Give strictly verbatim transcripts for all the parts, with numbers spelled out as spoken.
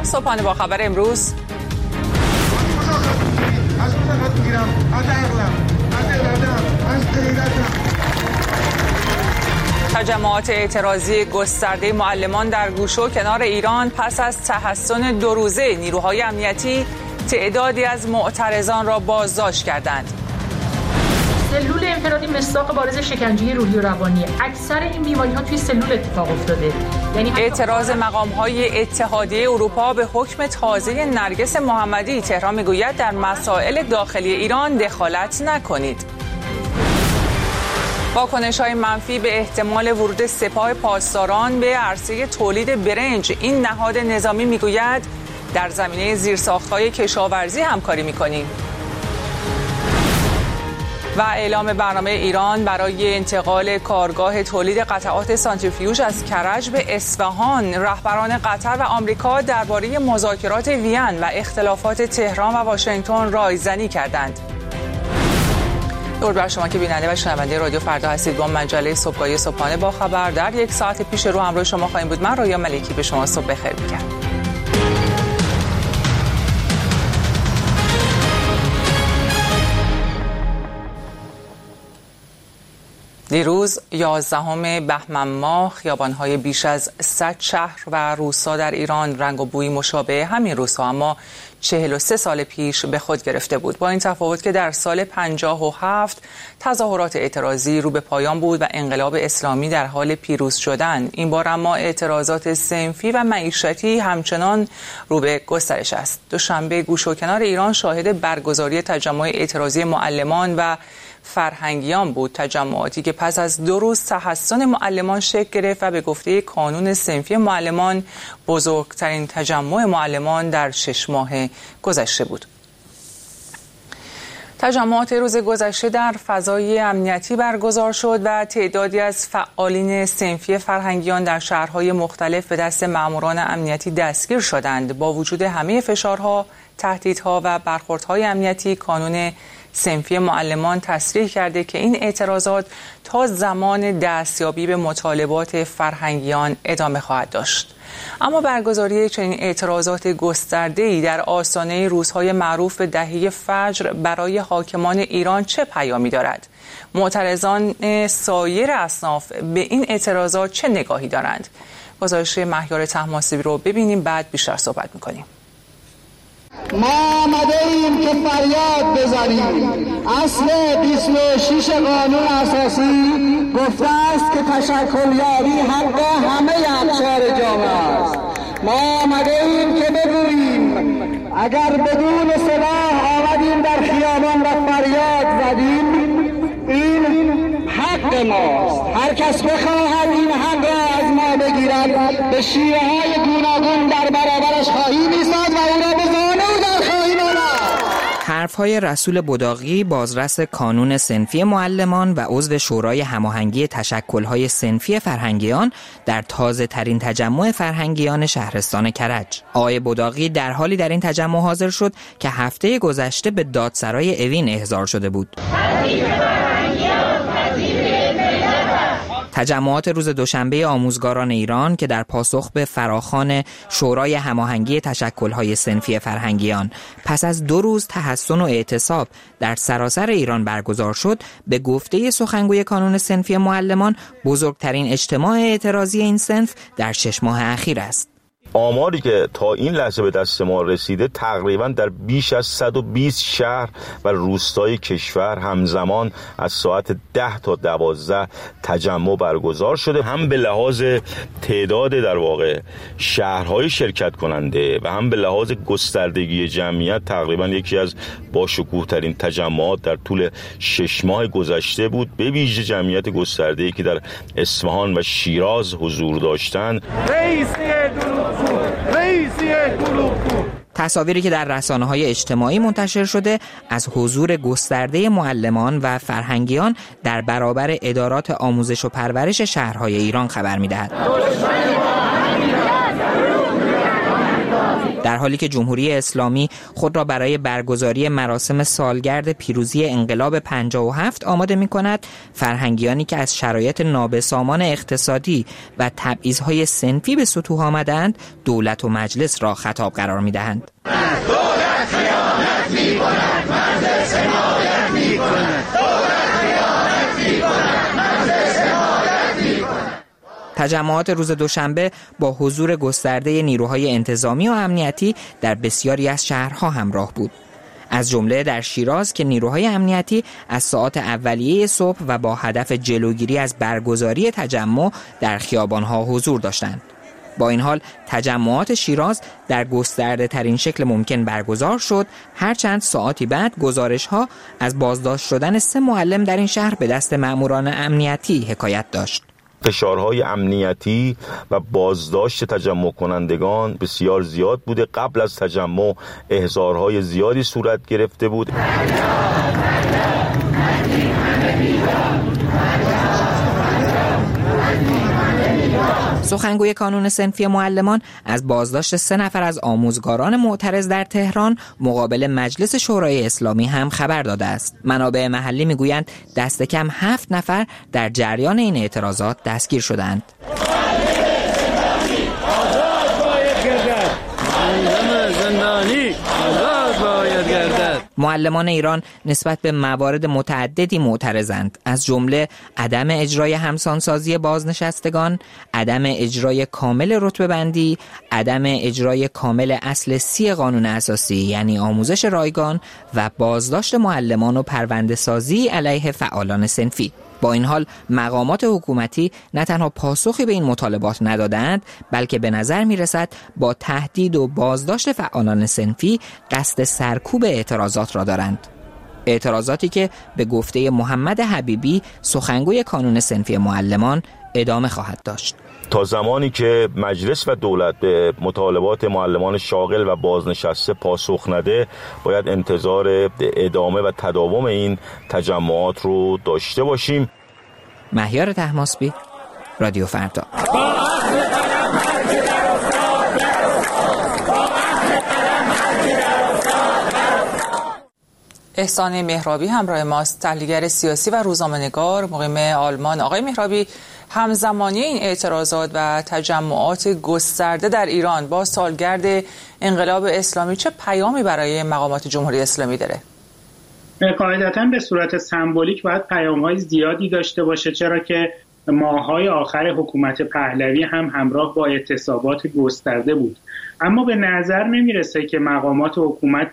در صبحانه با خبر امروز تجمعات اعتراضی گسترده معلمان در گوشه و کنار ایران پس از تحصن دو روزه نیروهای امنیتی تعدادی از معترضان را بازداشت کردند. سلول انفرادی مصداق بارز شکنجه روحی و روانی. اکثر این بیماری‌ها توی سلول اتفاق افتاده. یعنی اعتراض مقام‌های اتحادیه اروپا به حکم تازه نرگس محمدی. تهران میگوید در مسائل داخلی ایران دخالت نکنید. واکنش‌های منفی به احتمال ورود سپاه پاسداران به عرصه تولید برنج. این نهاد نظامی میگوید در زمینه زیرساخت‌های کشاورزی همکاری می‌کنیم. و اعلام برنامه ایران برای انتقال کارگاه تولید قطعات سانتریفیوژ از کرج به اصفهان. رهبران قطر و آمریکا درباره مذاکرات وین و اختلافات تهران و واشنگتن رایزنی کردند. درود بر شما که بیننده و شنونده رادیو فردا هستید. با مجله صبحگاهی صبحانه با خبر در یک ساعت پیش رو همراه شما خواهیم بود. من رویا ملکی به شما صبح بخیر میگم. دیروز یازدهم بهمن ماه خیابان‌های بیش از صد شهر و روستا در ایران رنگ و بوی مشابه همین روزها اما چهل و سه سال پیش به خود گرفته بود، با این تفاوت که در سال پنجاه و هفت تظاهرات اعتراضی رو به پایان بود و انقلاب اسلامی در حال پیروز شدن. این بار اما اعتراضات صنفی و معیشتی همچنان رو به گسترش است. دوشنبه گوشه و کنار ایران شاهد برگزاری تجمع اعتراضی معلمان و فرهنگیان بود. تجمعاتی که پس از دو روز تحصن معلمان شکل گرفت و به گفته کانون صنفی معلمان بزرگترین تجمع معلمان در شش ماه گذشته بود. تجمعات روز گذشته در فضای امنیتی برگزار شد و تعدادی از فعالین صنفی فرهنگیان در شهرهای مختلف به دست ماموران امنیتی دستگیر شدند. با وجود همه فشارها، تهدیدها و برخوردهای امنیتی، کانون صنفی معلمان تصریح کرده که این اعتراضات تا زمان دستیابی به مطالبات فرهنگیان ادامه خواهد داشت. اما برگزاری چنین اعتراضات گسترده‌ای در آستانه روزهای معروف به دهه فجر برای حاکمان ایران چه پیامی دارد؟ معترضان سایر اصناف به این اعتراضات چه نگاهی دارند؟ گزارش مهیار طهماسبی رو ببینیم، بعد بیشتر صحبت می‌کنیم. ما آمده ایم که فریاد بزنیم. اصل بیست و شش قانون اساسی گفته است که تشکلیابی حق همه ابشار جامعه است. ما آمده ایم که بگوییم اگر بدون سلاح آمدیم در خیابان و فریاد زدیم، این حق ماست. هر کس بخواهد این حق را از ما بگیرد به شیوه های گوناگون در برابرش خواهیم ایستاد و او را به زانو در خواهیم آورد. حرف‌های رسول بداغی، بازرس کانون صنفی معلمان و عضو شورای هماهنگی تشکل‌های صنفی فرهنگیان در تازه ترین تجمع فرهنگیان شهرستان کرج. آقای بداغی در حالی در این تجمع حاضر شد که هفته گذشته به دادسرای اوین احضار شده بود. تجمعات روز دوشنبه آموزگاران ایران که در پاسخ به فراخوان شورای هماهنگی تشکل‌های صنفی فرهنگیان پس از دو روز تحصن و اعتصاب در سراسر ایران برگزار شد، به گفته سخنگوی کانون صنفی معلمان بزرگترین اجتماع اعتراضی این صنف در شش ماه اخیر است. آماری که تا این لحظه به دست ما رسیده تقریبا در بیش از صد و بیست شهر و روستای کشور همزمان از ساعت ده تا دوازده تجمع برگزار شده، هم به لحاظ تعداد در واقع شهرهای شرکت کننده و هم به لحاظ گستردگی جمعیت تقریبا یکی از باشکوه ترین تجمعات در طول شش ماه گذشته بود، به ویژه جمعیت گسترده‌ای که در اصفهان و شیراز حضور داشتند. تصاویری که در رسانه‌های اجتماعی منتشر شده از حضور گسترده معلمان و فرهنگیان در برابر ادارات آموزش و پرورش شهرهای ایران خبر می‌دهد. در در حالی که جمهوری اسلامی خود را برای برگزاری مراسم سالگرد پیروزی انقلاب پنجاه و هفت آماده می‌کند، فرهنگیانی که از شرایط نابسامان اقتصادی و تبعیض‌های صنفی به سطوح آمدند، دولت و مجلس را خطاب قرار می‌دهند. دولت خیانت می‌کند، مجلس حمایت می‌کند. دولت خیانت می‌کند، مجلس حمایت می‌کند. تجمعات روز دوشنبه با حضور گسترده نیروهای انتظامی و امنیتی در بسیاری از شهرها همراه بود. از جمله در شیراز که نیروهای امنیتی از ساعات اولیه صبح و با هدف جلوگیری از برگزاری تجمع در خیابانها حضور داشتند. با این حال تجمعات شیراز در گسترده ترین شکل ممکن برگزار شد، هرچند ساعتی بعد گزارش‌ها از بازداشت شدن سه معلم در این شهر به دست مأموران امنیتی حکایت داشت. فشارهای امنیتی و بازداشت تجمع کنندگان بسیار زیاد بوده. قبل از تجمع احضارهای زیادی صورت گرفته بود. سخنگوی کانون صنفی معلمان از بازداشت سه نفر از آموزگاران معترض در تهران مقابل مجلس شورای اسلامی هم خبر داده است. منابع محلی میگویند دست کم هفت نفر در جریان این اعتراضات دستگیر شدند. معلمان ایران نسبت به موارد متعددی معترضند، از جمله عدم اجرای همسانسازی بازنشستگان، عدم اجرای کامل رتبه بندی، عدم اجرای کامل اصل سی قانون اساسی یعنی آموزش رایگان و بازداشت معلمان و پرونده سازی علیه فعالان صنفی. با این حال مقامات حکومتی نه تنها پاسخی به این مطالبات ندادند، بلکه به نظر می رسد با تهدید و بازداشت فعالان صنفی قصد سرکوب اعتراضات را دارند. اعتراضاتی که به گفته محمد حبیبی سخنگوی کانون صنفی معلمان ادامه خواهد داشت. تا زمانی که مجلس و دولت به مطالبات معلمان شاغل و بازنشسته پاسخ نده، باید انتظار ادامه و تداوم این تجمعات رو داشته باشیم. مهیار طهماسبی، رادیو فردا. احسان مهرابی همراه ماست، تحلیلگر سیاسی و روزنامه‌نگار مقیم آلمان. آقای مهرابی، همزمانی این اعتراضات و تجمعات گسترده در ایران با سالگرد انقلاب اسلامی چه پیامی برای مقامات جمهوری اسلامی داره؟ قاعدتاً به صورت سمبولیک باید پیام‌های زیادی داشته باشه، چرا که ماه‌های آخر حکومت پهلوی هم همراه با اعتصابات گسترده بود. اما به نظر نمیرسه که مقامات حکومت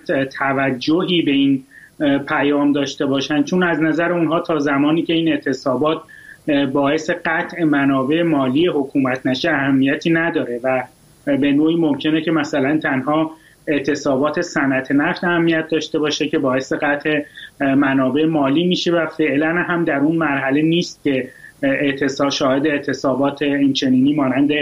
توجهی به این پیام داشته باشن، چون از نظر اونها تا زمانی که این اعتصابات باعث قطع منابع مالی حکومت نشه اهمیتی نداره و به نوعی ممکنه که مثلا تنها اعتصابات صنعت نفت اهمیت داشته باشه که باعث قطع منابع مالی میشه و فعلا هم در اون مرحله نیست که اعتصاب شاهد اعتصابات اینچنینی مانند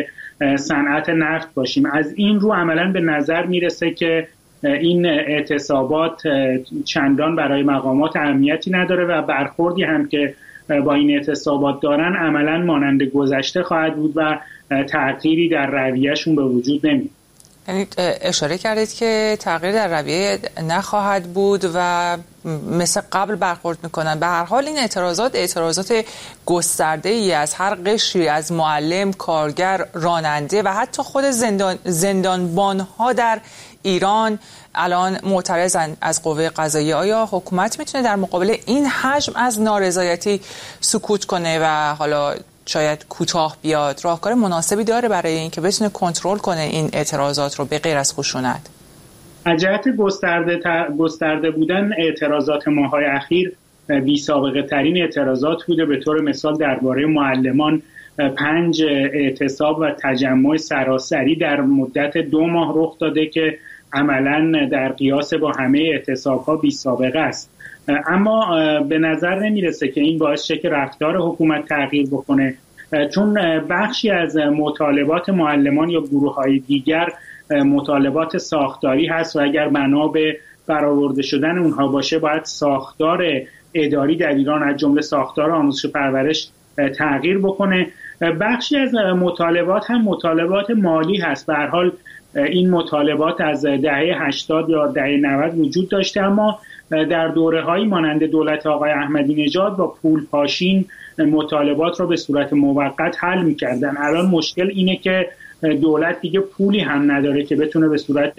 صنعت نفت باشیم. از این رو عملا به نظر میرسه که این اعتصابات چندان برای مقامات اهمیتی نداره و برخوردی هم که با این اعتصابات دارن عملا مانند گذشته خواهد بود و تغییری در رویهشون به وجود نمیاد. یعنی اشاره کردید که تغییر در رویه نخواهد بود و مثل قبل برخورد میکنن. به هر حال این اعتراضات اعتراضات گسترده ای از هر قشری، از معلم، کارگر، راننده و حتی خود زندان زندانبان ها در ایران الان معترضن از قوه قضاییه. آیا حکومت میتونه در مقابل این حجم از نارضایتی سکوت کنه و حالا شاید کوتاه بیاد؟ راهکار مناسبی داره برای اینکه بتونه کنترل کنه این اعتراضات رو به غیر از خشونت؟ از جهت گسترده گسترده بودن اعتراضات ماه‌های اخیر بی سابقه ترین اعتراضات بوده. به طور مثال درباره معلمان پنج اعتصاب و تجمع سراسری در مدت دو ماه رخ داده که عملاً در قیاس با همه اعتصاب‌ها بی سابقه است. اما به نظر نمیرسه که این باعث شه که رفتار حکومت تغییر بکنه، چون بخشی از مطالبات معلمان یا گروه‌های دیگر مطالبات ساختاری هست و اگر بنا به برآورده شدن اونها باشه باید ساختار اداری در ایران از جمله ساختار آموزش و پرورش تغییر بکنه. بخشی از مطالبات هم مطالبات مالی هست. به هر حال این مطالبات از دهه هشتاد یا دهه نود وجود داشته، اما در دوره‌هایی مانند دولت آقای احمدی نژاد با پول پاشین مطالبات را به صورت موقت حل می‌کردن. الان مشکل اینه که دولت دیگه پولی هم نداره که بتونه به صورت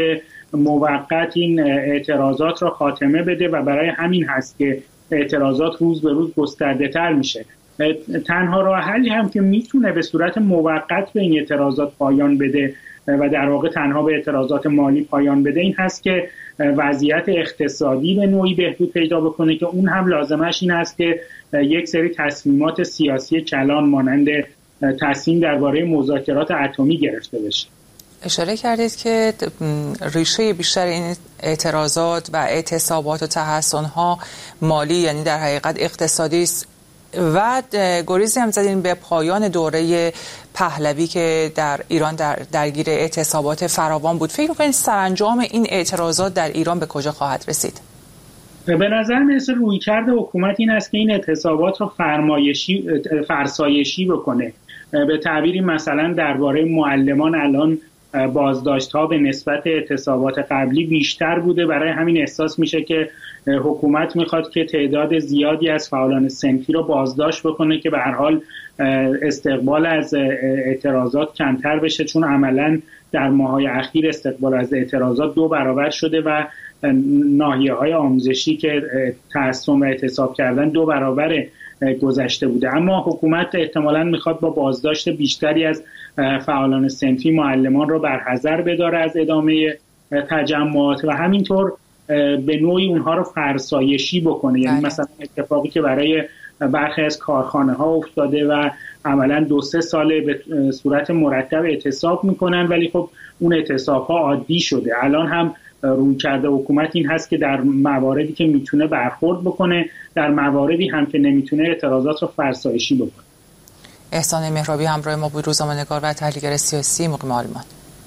موقت این اعتراضات را خاتمه بده و برای همین هست که اعتراضات روز به روز گسترده‌تر میشه. تنها راه حلی هم که میتونه به صورت موقت به این اعتراضات پایان بده و در واقع تنها به اعتراضات مالی پایان بده این هست که وضعیت اقتصادی به نوعی بهبود پیدا بکنه که اون هم لازمش این است که یک سری تصمیمات سیاسی کلان مانند تصمیم درباره مذاکرات اتمی گرفته بشه. اشاره کردید که ریشه بیشتر این اعتراضات و اعتصابات و تحصن‌ها مالی، یعنی در حقیقت اقتصادی است و گریزی هم زدین به پایان دوره پهلوی که در ایران در درگیر اعتصابات فراوان بود. فکر می‌کنید سرانجام این اعتراضات در ایران به کجا خواهد رسید؟ به نظر میرسه رویکرد حکومت این است که این اعتصابات رو فرمایشی فرسایشی بکنه. به تعبیری مثلا درباره معلمان الان بازداشت‌ها به نسبت اعتصابات قبلی بیشتر بوده، برای همین احساس میشه که حکومت میخواد که تعداد زیادی از فعالان صنفی رو بازداشت بکنه که به هر حال استقبال از اعتراضات کمتر بشه، چون عملاً در ماه‌های اخیر استقبال از اعتراضات دو برابر شده و ناحیه‌های آموزشی که تحصن و اعتصاب کردن دو برابر گذشته بوده. اما حکومت احتمالاً میخواد با بازداشت بیشتری از فعالان صنفی معلمان رو برحذر بداره از ادامه تجمعات و همینطور به نوعی اونها رو فرسایشی بکنه. یعنی مثلا اتفاقی که برای برخی از کارخانه ها افتاده و عملاً دو سه ساله به صورت مرتب اعتصاب میکنن ولی خب اون اعتصاب ها عادی شده. الان هم رویکرد حکومت این هست که در مواردی که میتونه برخورد بکنه، در مواردی هم که نمیتونه اعتراضات رو فرسایشی بکنه. احسان مهرابی همراه ما بود، روزنامه‌نگار و تحلیلگر سیاسی مقیم آلمان.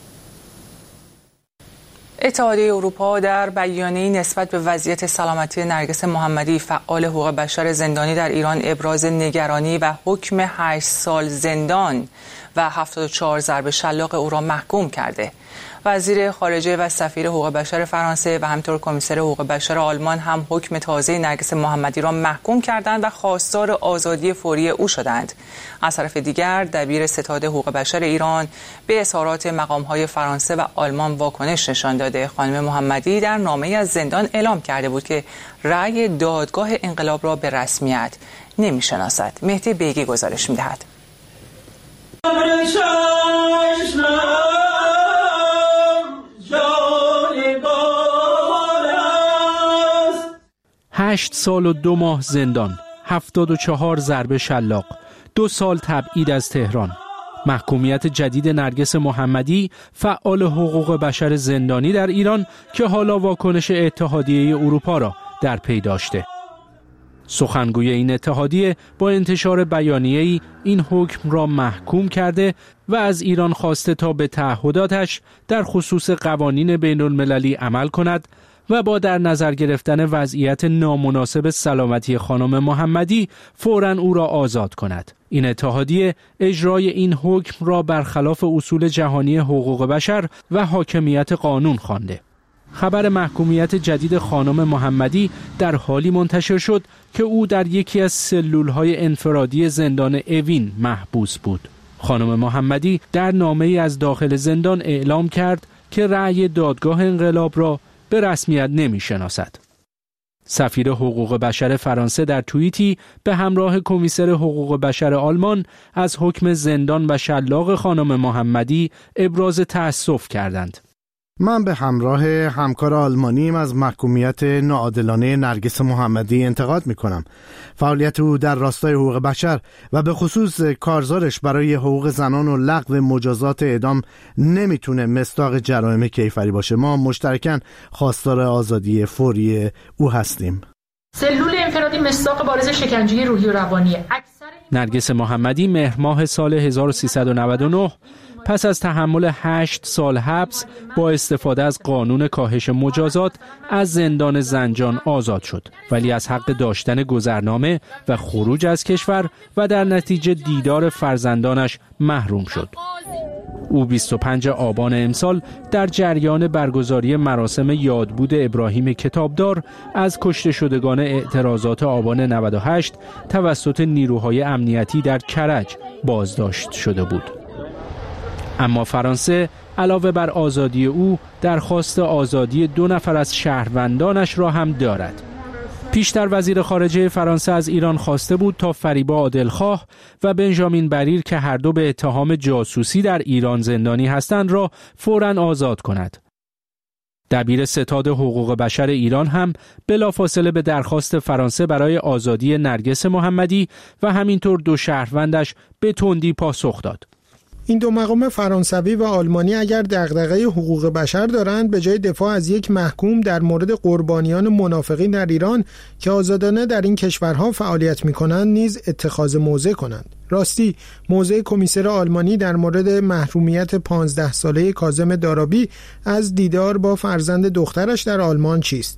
اتحادیه اروپا در بیانیه‌ای نسبت به وضعیت سلامتی نرگس محمدی فعال حقوق بشر زندانی در ایران ابراز نگرانی و حکم هشت سال زندان و هفتاد و چهار ضرب شلاق او را محکوم کرده. وزیر خارجه و سفیر حقوق بشر فرانسه و همینطور کمیسر حقوق بشر آلمان هم حکم تازه نرگس محمدی را محکوم کردند و خواستار آزادی فوری او شدند. از طرف دیگر دبیر ستاد حقوق بشر ایران به اظهارات مقام‌های فرانسه و آلمان واکنش نشان داده. خانم محمدی در نامه‌ای از زندان اعلام کرده بود که رأی دادگاه انقلاب را به رسمیت نمی‌شناسد. مهدی بیگی گزارش می‌دهد. هشت سال و دو ماه زندان، هفتاد و چهار ضرب شلاق، دو سال تبعید از تهران. محکومیت جدید نرگس محمدی فعال حقوق بشر زندانی در ایران که حالا واکنش اتحادیه اروپا را در پی داشته. سخنگوی این اتحادیه با انتشار بیانیه‌ای این حکم را محکوم کرده و از ایران خواسته تا به تعهداتش در خصوص قوانین بین المللی عمل کند و با در نظر گرفتن وضعیت نامناسب سلامتی خانم محمدی فوراً او را آزاد کند. این اتحادیه اجرای این حکم را برخلاف اصول جهانی حقوق بشر و حاکمیت قانون خوانده. خبر محکومیت جدید خانم محمدی در حالی منتشر شد که او در یکی از سلول‌های انفرادی زندان اوین محبوس بود. خانم محمدی در نامه‌ای از داخل زندان اعلام کرد که رأی دادگاه انقلاب را به رسمیت نمی‌شناسد. سفیر حقوق بشر فرانسه در توییتی به همراه کمیسر حقوق بشر آلمان از حکم زندان و شلاق خانم محمدی ابراز تأسف کردند. من به همراه همکار آلمانیم از محکومیت ناعادلانه نرگس محمدی انتقاد می‌کنم. فعالیت او در راستای حقوق بشر و به خصوص کارزارش برای حقوق زنان و لغو مجازات اعدام نمیتونه مصداق جرایم کیفری باشه. ما مشترکاً خواستار آزادی فوری او هستیم. سلول انفرادی مصداق بارز شکنجه روحی و روانی. نرگس محمدی مهر ماه سال هزار و سیصد و نود و نه پس از تحمل هشت سال حبس با استفاده از قانون کاهش مجازات از زندان زنجان آزاد شد، ولی از حق داشتن گذرنامه و خروج از کشور و در نتیجه دیدار فرزندانش محروم شد. او بیست و پنجم آبان امسال در جریان برگزاری مراسم یادبود ابراهیم کتابدار از کشته شدگان اعتراضات آبان نود و هشت توسط نیروهای امنیتی در کرج بازداشت شده بود. اما فرانسه علاوه بر آزادی او درخواست آزادی دو نفر از شهروندانش را هم دارد. پیشتر وزیر خارجه فرانسه از ایران خواسته بود تا فریبا عادلخواه و بنژامین بریر که هر دو به اتهام جاسوسی در ایران زندانی هستند را فوراً آزاد کند. دبیر ستاد حقوق بشر ایران هم بلافاصله به درخواست فرانسه برای آزادی نرگس محمدی و همینطور دو شهروندش به تندی پاسخ داد. این دو مقام فرانسوی و آلمانی اگر دغدغه حقوق بشر دارند، به جای دفاع از یک محکوم در مورد قربانیان منافقین در ایران که آزادانه در این کشورها فعالیت می‌کنند نیز اتخاذ موضع کنند. راستی موضع کمیسر آلمانی در مورد محرومیت پانزده ساله کاظم دارابی از دیدار با فرزند دخترش در آلمان چیست؟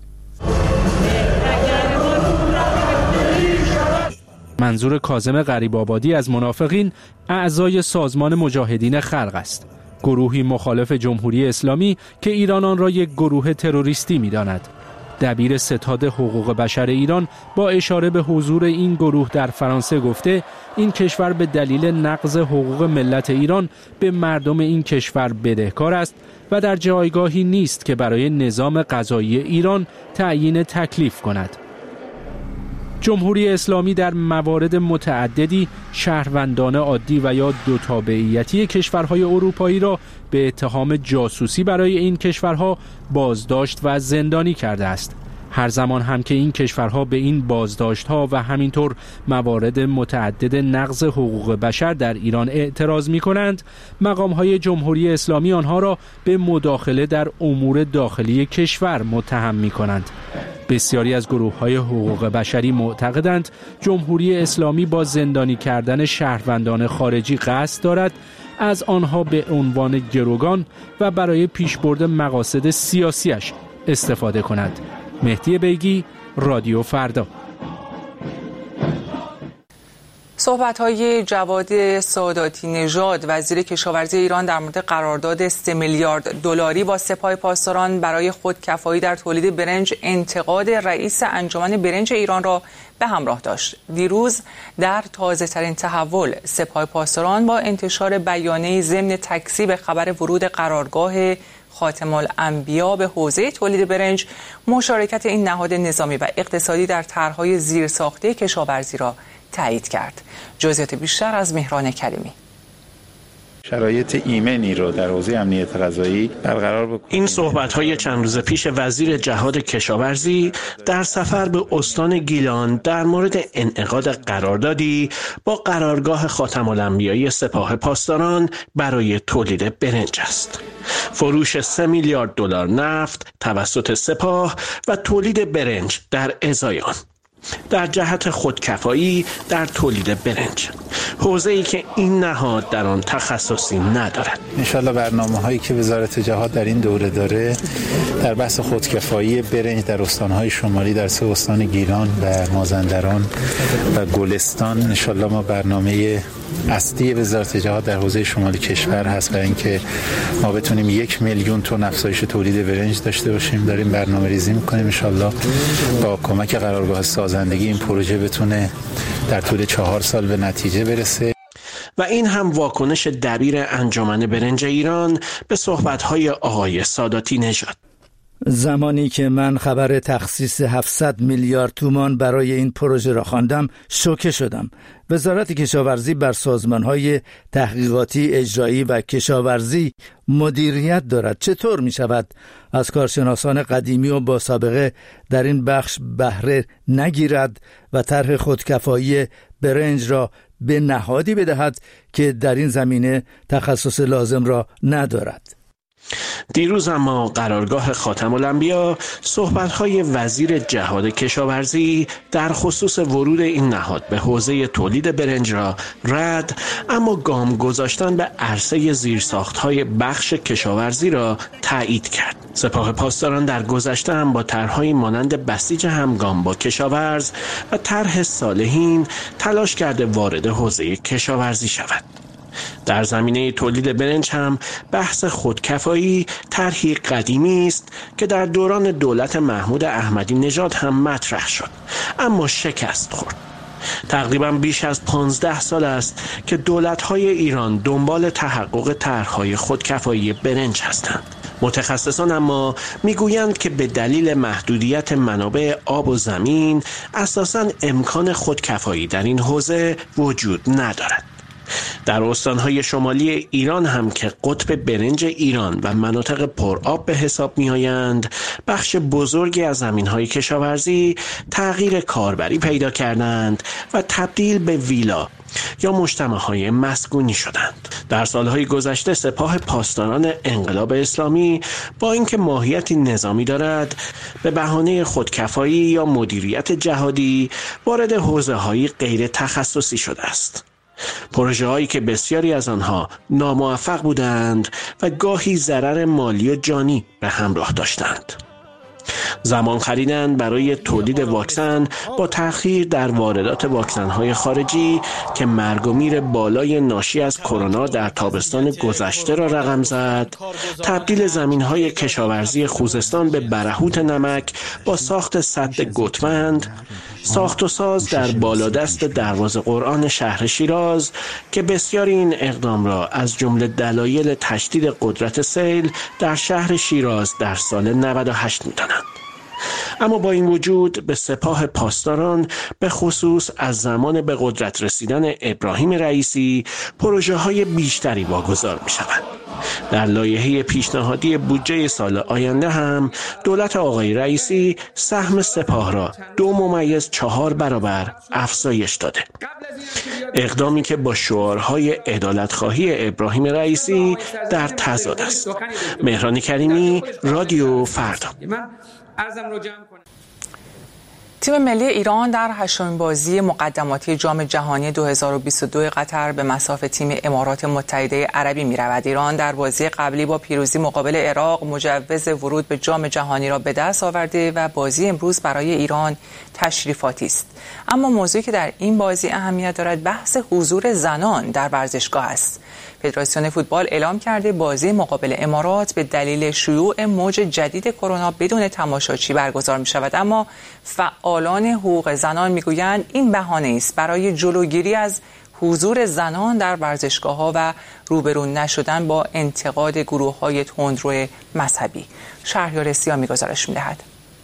منظور کاظم غریب‌آبادی از منافقین اعضای سازمان مجاهدین خلق است، گروهی مخالف جمهوری اسلامی که ایران آن را یک گروه تروریستی می‌داند. دبیر ستاد حقوق بشر ایران با اشاره به حضور این گروه در فرانسه گفته این کشور به دلیل نقض حقوق ملت ایران به مردم این کشور بدهکار است و در جایگاهی نیست که برای نظام قضایی ایران تعیین تکلیف کند. جمهوری اسلامی در موارد متعددی شهروندان عادی و یا دو تابعیتی کشورهای اروپایی را به اتهام جاسوسی برای این کشورها بازداشت و زندانی کرده است. هر زمان هم که این کشورها به این بازداشت‌ها و همینطور موارد متعدد نقض حقوق بشر در ایران اعتراض می‌کنند، مقام‌های جمهوری اسلامی آنها را به مداخله در امور داخلی کشور متهم می‌کنند. بسیاری از گروه‌های حقوق بشری معتقدند جمهوری اسلامی با زندانی کردن شهروندان خارجی قصد دارد از آنها به عنوان گروگان و برای پیشبرد مقاصد سیاسیش استفاده کند. مهدی بیگی، رادیو فردا. صحبت‌های جواد ساداتی نژاد وزیر کشاورزی ایران در مورد قرارداد سه میلیارد دلاری با سپاه پاسداران برای خودکفایی در تولید برنج انتقاد رئیس انجمن برنج ایران را به همراه داشت. دیروز در تازه‌ترین تحول سپاه پاسداران با انتشار بیانیه ضمن تکذیب خبر ورود قرارگاه خاتم الانبیا به حوزه تولید برنج مشارکت این نهاد نظامی و اقتصادی در طرح‌های زیرساختی کشاورزی را تایید کرد. جزئیات بیشتر از مهران کریمی. شرایط ایمنی رو در حوزه امنیت غذایی برقرار بکنیم. این صحبت‌های چند روز پیش وزیر جهاد کشاورزی در سفر به استان گیلان در مورد انعقاد قراردادی با قرارگاه خاتم الانبیایی سپاه پاسداران برای تولید برنج است. فروش سه میلیارد دلار نفت توسط سپاه و تولید برنج در ازای آن در جهت خودکفایی در تولید برنج، حوزه‌ای که این نهاد در آن تخصصی ندارد. انشالله برنامه هایی که وزارت جهاد در این دوره داره در بحث خودکفایی برنج در استانهای شمالی در سه استان گیلان و مازندران و گلستان، انشالله ما برنامه اصلی وزارت جهاد در حوزه شمال کشور هست و اینکه ما بتونیم یک میلیون تن افزایش تولید برنج داشته باشیم. داریم برنامه ریزی میکنیم انشالله با کمک قرارگاه سازندگی این پروژه بتونه در طول چهار سال به نتیجه برسه. و این هم واکنش دبیر انجمن برنج ایران به صحبت‌های آقای ساداتی نژاد. زمانی که من خبر تخصیص هفتصد میلیارد تومان برای این پروژه را خواندم شوکه شدم. وزارت کشاورزی بر سازمان‌های تحقیقاتی، اجرایی و کشاورزی مدیریت دارد. چطور می شود از کارشناسان قدیمی و با سابقه در این بخش بهره نگیرد و طرح خودکفایی برنج را به نهادی بدهد که در این زمینه تخصص لازم را ندارد؟ دیروز اما قرارگاه خاتم الانبیا صحبت‌های وزیر جهاد کشاورزی در خصوص ورود این نهاد به حوزه تولید برنج را رد، اما گام گذاشتن به عرصه زیرساخت‌های بخش کشاورزی را تایید کرد. سپاه پاسداران در گذشته هم با طرح‌هایی مانند بسیج همگام با کشاورز و طرح صالحین تلاش کرده وارد حوزه کشاورزی شود. در زمینه تولید برنج هم بحث خودکفایی طرحی قدیمی است که در دوران دولت محمود احمدی نژاد هم مطرح شد، اما شکست خورد. تقریبا بیش از پانزده سال است که دولت‌های ایران دنبال تحقق طرح‌های خودکفایی برنج هستند. متخصصان اما میگویند که به دلیل محدودیت منابع آب و زمین اساساً امکان خودکفایی در این حوزه وجود ندارد. در استانهای شمالی ایران هم که قطب برنج ایران و مناطق پرآب به حساب می آیند، بخش بزرگی از زمینهای کشاورزی تغییر کاربری پیدا کردند و تبدیل به ویلا یا مجتمع‌های مسکونی شدند. در سالهای گذشته سپاه پاسداران انقلاب اسلامی با اینکه ماهیتی نظامی دارد، به بهانه خودکفایی یا مدیریت جهادی وارد حوزه‌های غیر تخصصی شده است. پروژه هایی که بسیاری از آنها ناموفق بودند و گاهی ضرر مالی و جانی به همراه داشتند. زمان خریدن برای تولید واکسن با تأخیر در واردات واکسن های خارجی که مرگ و میر بالای ناشی از کرونا در تابستان گذشته را رقم زد، تبدیل زمین های کشاورزی خوزستان به برهوت نمک با ساخت سد گتمند، ساخت و ساز در بالادست دروازه قرآن شهر شیراز که بسیاری این اقدام را از جمله دلایل تشدید قدرت سیل در شهر شیراز در سال نود و هشت می‌دانند. اما با این وجود به سپاه پاسداران به خصوص از زمان به قدرت رسیدن ابراهیم رئیسی پروژه های بیشتری واگذار می شود. در لایحه پیشنهادی بودجه سال آینده هم دولت آقای رئیسی سهم سپاه را دو ممیز چهار برابر افزایش داده. اقدامی که با شعارهای عدالتخواهی ابراهیم رئیسی در تضاد است. مهران کریمی، رادیو فردا. تیم ملی ایران در هشتمین بازی مقدماتی جام جهانی دو هزار و بیست و دو قطر به مصاف تیم امارات متحده عربی می رود. ایران در بازی قبلی با پیروزی مقابل عراق مجوز ورود به جام جهانی را به دست آورده و بازی امروز برای ایران تشریفاتی است. اما موضوعی که در این بازی اهمیت دارد بحث حضور زنان در ورزشگاه است. فدراسیون فوتبال اعلام کرده بازی مقابل امارات به دلیل شیوع موج جدید کرونا بدون تماشاچی برگزار می شود، اما فعالان حقوق زنان می گویند این بهانه است برای جلوگیری از حضور زنان در ورزشگاه‌ها و روبرو نشدن با انتقاد گروه‌های تندرو مذهبی. شهریار سیامی گزارش می‌دهد.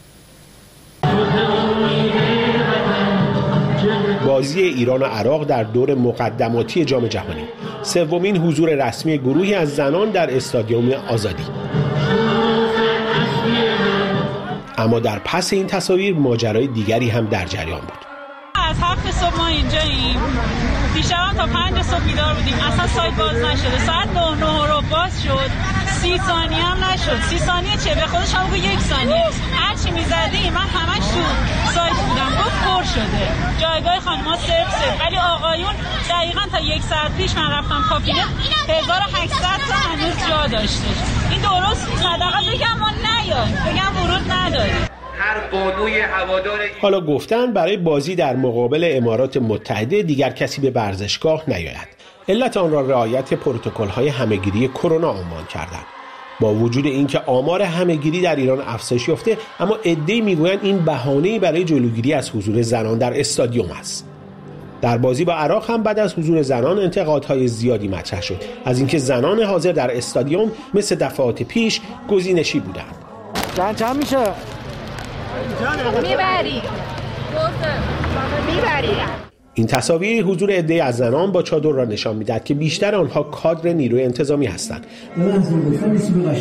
بازی ایران و عراق در دور مقدماتی جام جهانی، سومین حضور رسمی گروهی از زنان در استادیوم آزادی. اما در پس این تصاویر ماجرای دیگری هم در جریان بود. از هفت صبح ما اینجاییم، دیشب تا پنج صبح بیدار بودیم، اصلا سایت باز نشده، ساعت نه نه رو باز شد، سی ثانیه هم نشد. سی ثانیه چه؟ به خودش هم بگو یک ثانیه. هر چی میزدیم من همش تو سایت بودم، گفت پر شده، جایگاه خانم‌ها صرف صرف، ولی آقایون دقیقاً تا یک ساعت پیش من رفتم کابینت هزار و هشتصد تا هنوز جا داشته. این درست نیست، حداقل بگم ما نیایم، بگم ورود نداریم. هر بانوی هوادار حالا گفتن برای بازی در مقابل امارات متحده دیگر کسی به ورزشگاه نیاید. علت آن را رعایت پروتکل‌های همه‌گیری کرونا عنوان کردند. با وجود اینکه آمار همه‌گیری در ایران افزایش یافته، اما عده‌ای میگویند این بهانه‌ای برای جلوگیری از حضور زنان در استادیوم است. در بازی با عراق هم بعد از حضور زنان انتقادهای زیادی مطرح شد، از اینکه زنان حاضر در استادیوم مثل دفعات پیش گزینشی بودند. چند چند میشه؟ میبری میبری این تصاویر حضور عده‌ای از زنان با چادر را نشان می‌دهد که بیشتر آنها کادر نیروی انتظامی هستند.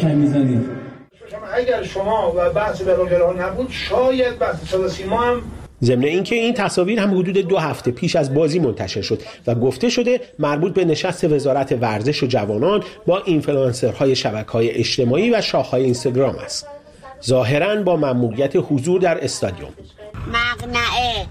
اگر شما و بحث بلاگرها نبود شاید بحث صدا سیما هم ضمن اینکه این تصاویر هم حدود دو هفته پیش از بازی منتشر شد و گفته شده مربوط به نشست وزارت ورزش و جوانان با اینفلوئنسرهای شبکه‌های اجتماعی و شاخه‌های اینستاگرام است. ظاهراً با ممنوعیت حضور در استادیوم. مقنعه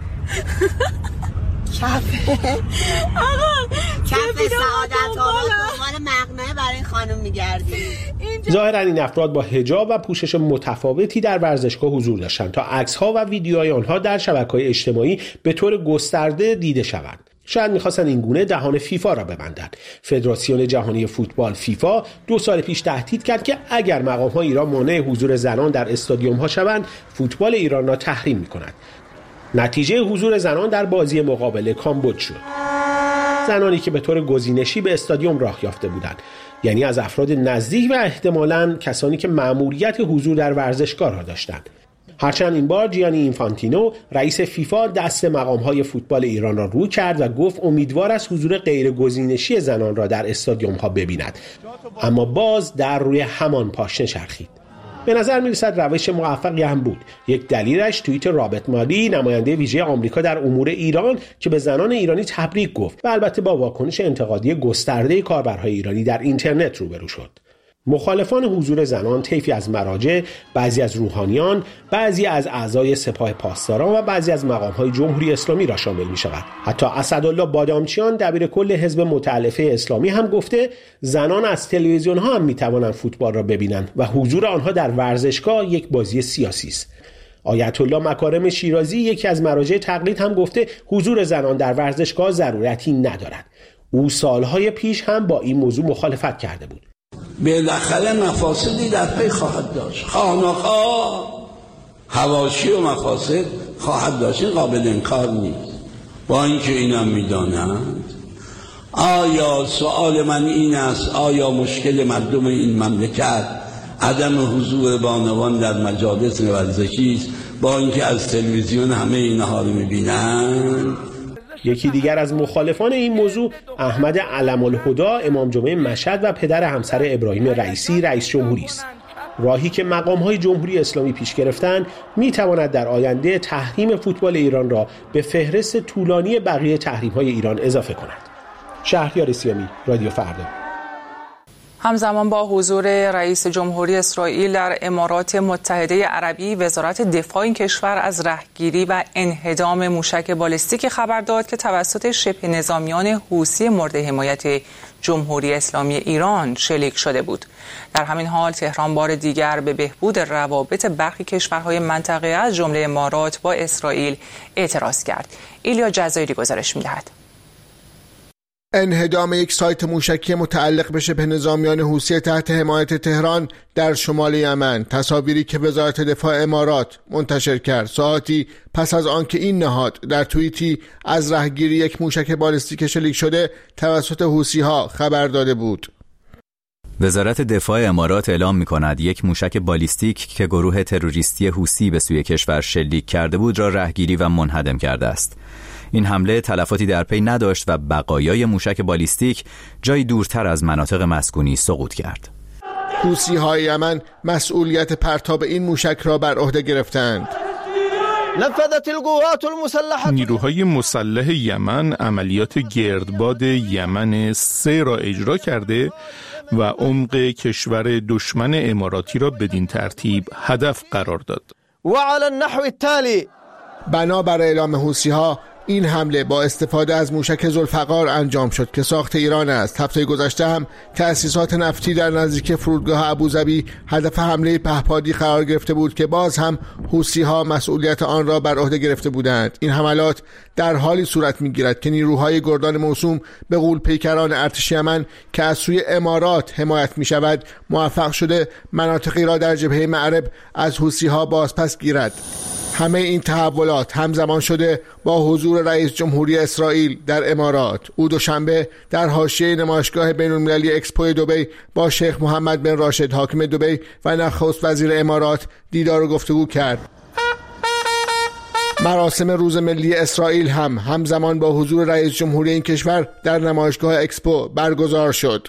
کف آقا کف سعادت آباد دنبال مقنعه برای خانم می‌گردیم. ظاهراً این افراد با حجاب و پوشش متفاوتی در ورزشگاه حضور داشتند تا عکس‌ها و ویدیوهای آنها در شبکه‌های اجتماعی به طور گسترده دیده شوند. شاید می‌خواستند این گونه دهان فیفا را ببندند. فدراسیون جهانی فوتبال فیفا دو سال پیش تهدید کرد که اگر مقام‌های ایران مانع حضور زنان در استادیوم‌ها شوند، فوتبال ایران را تحریم می‌کند. نتیجه حضور زنان در بازی مقابل کامبوج شد. زنانی که به طور گزینشی به استادیوم راه یافته بودند، یعنی از افراد نزدیک و احتمالاً کسانی که مأموریت حضور در ورزشگاه را داشتند. هرچند این بار جیانی اینفانتینو رئیس فیفا دست مقام‌های فوتبال ایران را رو کرد و گفت امیدوار است حضور غیر گزینشی زنان را در استادیوم‌ها ببیند، اما باز در روی همان پاشنه چرخید. به نظر می‌رسد روش موفقی هم بود. یک دلیلش توییت رابرت مالی، نماینده ویژه آمریکا در امور ایران، که به زنان ایرانی تبریک گفت و البته با واکنش انتقادی گسترده کاربرهای ایرانی در اینترنت روبرو شد. مخالفان حضور زنان طیفی از مراجع، بعضی از روحانیان، بعضی از اعضای سپاه پاسداران و بعضی از مقام‌های جمهوری اسلامی را شامل می‌شود. حتی اسدالله بادامچیان، دبیرکل حزب متألفه اسلامی، هم گفته زنان از تلویزیون‌ها هم می‌توانند فوتبال را ببینند و حضور آنها در ورزشگاه یک بازی سیاسی است. آیت الله مکارم شیرازی، یکی از مراجع تقلید، هم گفته حضور زنان در ورزشگاه ضرورتی ندارد. او سالهای پیش هم با این موضوع مخالفت کرده بود. بالاخره مفاسدی در پی خواهد داشت. خانه‌ها حواشی و مفاسد خواهد داشت، این قابل انکار نیست. با اینکه اینم میدانند، آیا سوال من این است، آیا مشکل مردم این مملکت عدم حضور بانوان در مجالس ورزشی است با اینکه از تلویزیون همه اینها رو میبینند؟ یکی دیگر از مخالفان این موضوع احمد علم الهدی، امام جمعه مشهد و پدر همسر ابراهیم رئیسی، رئیس جمهوری است. راهی که مقام‌های جمهوری اسلامی پیش گرفتند می‌تواند در آینده تحریم فوتبال ایران را به فهرست طولانی بقیه تحریم‌های ایران اضافه کند. شهریار سیامی، رادیو فردا. همزمان با حضور رئیس جمهوری اسرائیل در امارات متحده عربی، وزارت دفاع این کشور از رهگیری و انهدام موشک بالستیک خبر داد که توسط شبه نظامیان حوثی مورد حمایت جمهوری اسلامی ایران شلیک شده بود. در همین حال تهران بار دیگر به بهبود روابط برخی کشورهای منطقه از جمله امارات با اسرائیل اعتراض کرد. ایلیا جزایری گزارش می‌دهد. انهدام یک سایت موشکی متعلق به شبه نظامیان حوثی تحت حمایت تهران در شمال یمن، تصاویری که وزارت دفاع امارات منتشر کرد ساعتی پس از آنکه این نهاد در توییتی از رهگیری یک موشک بالستیک شلیک شده توسط حوثی‌ها خبر داده بود. وزارت دفاع امارات اعلام می‌کند یک موشک بالستیک که گروه تروریستی حوثی به سوی کشور شلیک کرده بود را رهگیری و منهدم کرده است. این حمله تلفاتی در پی نداشت و بقایای موشک بالستیک جایی دورتر از مناطق مسکونی سقوط کرد. حوثی‌های یمن مسئولیت پرتاب این موشک را بر عهده گرفتند. نیروهای مسلح یمن عملیات گردباد یمن سه را اجرا کرده و عمق کشور دشمن اماراتی را بدین ترتیب هدف قرار داد. وعلى النحو التالي، بنابر اعلام حوثی‌ها این حمله با استفاده از موشک ذوالفقار انجام شد که ساخت ایران است. هفته گذشته هم تأسیسات نفتی در نزدیک فرودگاه ابوظبی هدف حمله پهپادی قرار گرفته بود که باز هم حوثی‌ها مسئولیت آن را بر عهده گرفته بودند. این حملات در حالی صورت می‌گیرد که نیروهای گردان موسوم به غول پیکران ارتش یمن که از سوی امارات حمایت می‌شود موفق شده مناطقی را در جبهه معرب از حوثی‌ها بازپس گیرد. همه این تحولات همزمان شده با حضور رئیس جمهوری اسرائیل در امارات. او دوشنبه در حاشیه نمایشگاه بین‌المللی اکسپو دبی با شیخ محمد بن راشد حاکم دبی و نخست وزیر امارات دیدار و گفتگو کرد. مراسم روز ملی اسرائیل هم همزمان با حضور رئیس جمهوری این کشور در نمایشگاه اکسپو برگزار شد.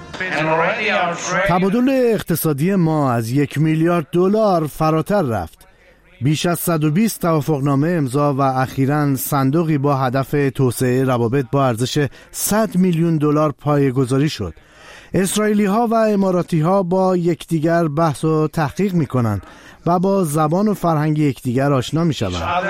تبادل اقتصادی ما از یک میلیارد دلار فراتر رفت. بیش از صد و بیست توافقنامه امضا و اخیراً صندوقی با هدف توسعه روابط با ارزش صد میلیون دلار پایه‌گذاری شد. اسرائیلی ها و اماراتی ها با یکدیگر بحث و تحقیق می کنند و با زبان و فرهنگ یکدیگر آشنا می شوند.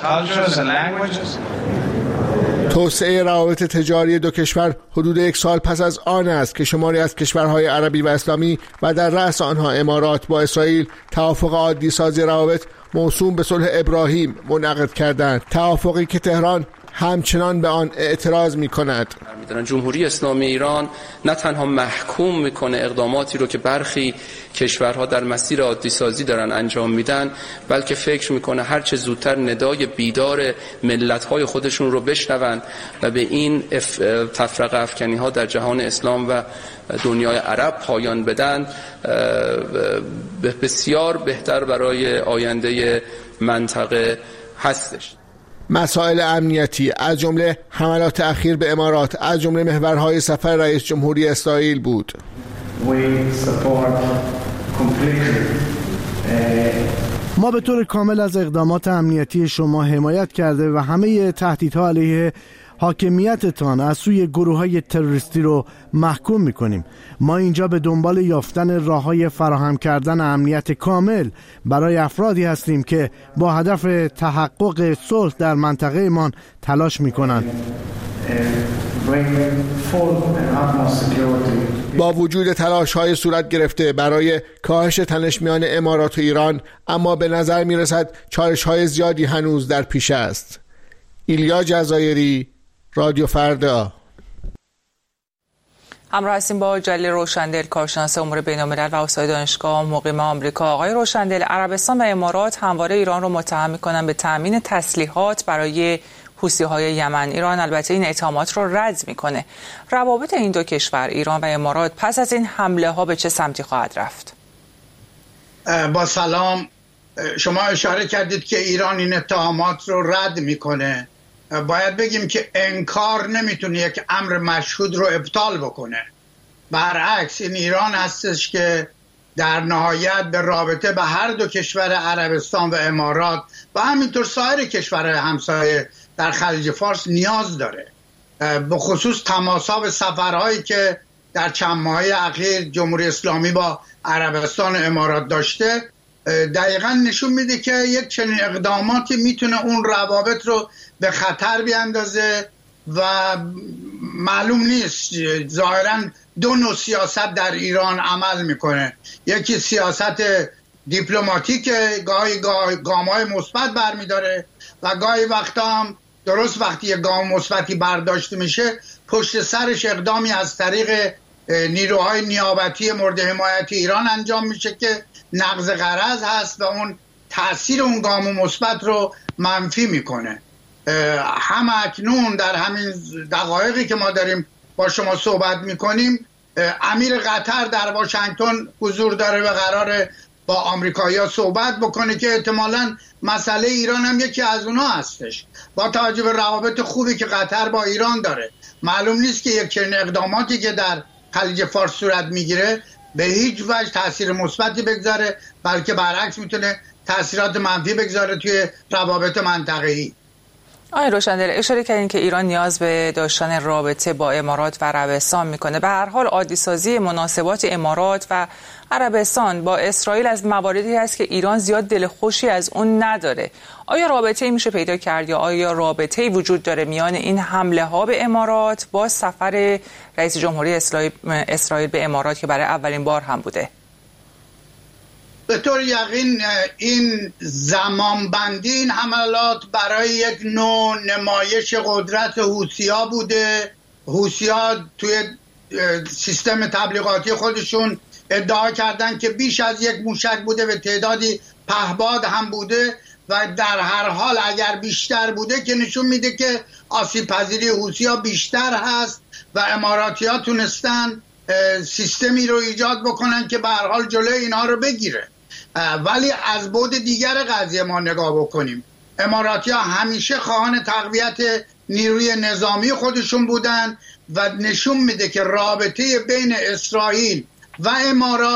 توسعه روابط تجاری دو کشور حدود یک سال پس از آن است که شماری از کشورهای عربی و اسلامی و در رأس آنها امارات با اسرائیل توافق عادی سازی روابط موسوم به صلح ابراهیم منعقد کردند، توافقی که تهران همچنان به آن اعتراض می کند. جمهوری اسلامی ایران نه تنها محکوم میکنه اقداماتی رو که برخی کشورها در مسیر عادی سازی دارن انجام میدن، بلکه فکر میکنه هر چه زودتر ندای بیدار ملت‌های خودشون رو بشنون و به این اف... تفرقه افکنی ها در جهان اسلام و دنیای عرب پایان بدن بسیار بهتر برای آینده منطقه هستش. مسائل امنیتی از جمله حملات اخیر به امارات از جمله محورهای سفر رئیس جمهوری اسرائیل بود. ما به طور کامل از اقدامات امنیتی شما حمایت کرده و همه تهدیدها علیه حاکمیتتان از سوی گروه‌های تروریستی رو محکوم می‌کنیم. ما اینجا به دنبال یافتن راه‌های فراهم کردن امنیت کامل برای افرادی هستیم که با هدف تحقق صلح در منطقه‌مان تلاش می‌کنند. با وجود تلاش‌های صورت گرفته برای کاهش تنش میان امارات و ایران، اما به نظر می‌رسد چالش‌های زیادی هنوز در پیش است. ایلیا جزایری، رادیو فردا. همراه هستیم با جلیل روشندل، کارشناس امور بین‌الملل و استاد دانشگاه مقیم آمریکا. آقای روشندل، عربستان و امارات همواره ایران رو متهم می‌کنند به تأمین تسلیحات برای حوثی‌های یمن. ایران البته این اتهامات رو رد می‌کنه. روابط این دو کشور، ایران و امارات، پس از این حمله‌ها به چه سمتی خواهد رفت؟ با سلام. شما اشاره کردید که ایران این اتهامات رو رد می‌کنه. باید بگیم که انکار نمیتونه یک امر مشهود رو ابطال بکنه. برعکس این ایران هستش که در نهایت به رابطه به هر دو کشور عربستان و امارات و همینطور سایر کشور همسایه در خلیج فارس نیاز داره. به خصوص تماس‌ها و سفرهایی که در چند ماه اخیر جمهوری اسلامی با عربستان و امارات داشته دقیقاً نشون میده که یک چنین اقداماتی میتونه اون روابط رو به خطر بیاندازه و معلوم نیست. ظاهراً دو نوع سیاست در ایران عمل میکنه. یکی سیاست دیپلماتیک، گاهی گام‌های مثبت برمیداره و گاهی وقتا هم درست وقتی یک گام مثبتی برداشته میشه پشت سرش اقدامی از طریق نیروهای نیابتی مورد حمایت ایران انجام میشه که نقض غرض هست و اون تأثیر اون گام مثبت رو منفی میکنه. هم اکنون در همین دقایقی که ما داریم با شما صحبت میکنیم امیر قطر در واشنگتن حضور داره و قراره با آمریکایی‌ها صحبت بکنه که احتمالاً مسئله ایران هم یکی از اونها هستش. با توجه به روابط خوبی که قطر با ایران داره معلوم نیست که یک چنین اقداماتی که در خلیج فارس صورت میگیره به هیچ وجه تاثیر مثبتی بگذاره، بلکه برعکس میتونه تاثیرات منفی بگذاره توی روابط منطقه‌ای. آقای روشندل، اشاره کردین که ایران نیاز به داشتن رابطه با امارات و عربستان میکنه. به هر حال عادی سازی مناسبات امارات و عربستان با اسرائیل از مواردی هست که ایران زیاد دل خوشی از اون نداره. آیا رابطه‌ای میشه پیدا کرد یا آیا رابطه‌ای وجود داره میان این حمله ها به امارات با سفر رئیس جمهوری اسرائیل به امارات که برای اولین بار هم بوده؟ به طور یقین این زمانبندی این حملات برای یک نوع نمایش قدرت حوثی‌ها بوده. حوثی‌ها توی سیستم تبلیغاتی خودشون ادعا کردن که بیش از یک موشک بوده و تعدادی پهباد هم بوده و در هر حال اگر بیشتر بوده که نشون میده که آسیب پذیری حوثی‌ها بیشتر هست و اماراتی‌ها تونستن سیستمی رو ایجاد بکنن که به هر حال جلوی اینها رو بگیره. ولی از بعد دیگر قضیه ما نگاه بکنیم، اماراتی‌ها همیشه خواهان تقویت نیروی نظامی خودشون بودن و نشون میده که رابطه بین اسرائیل و امارات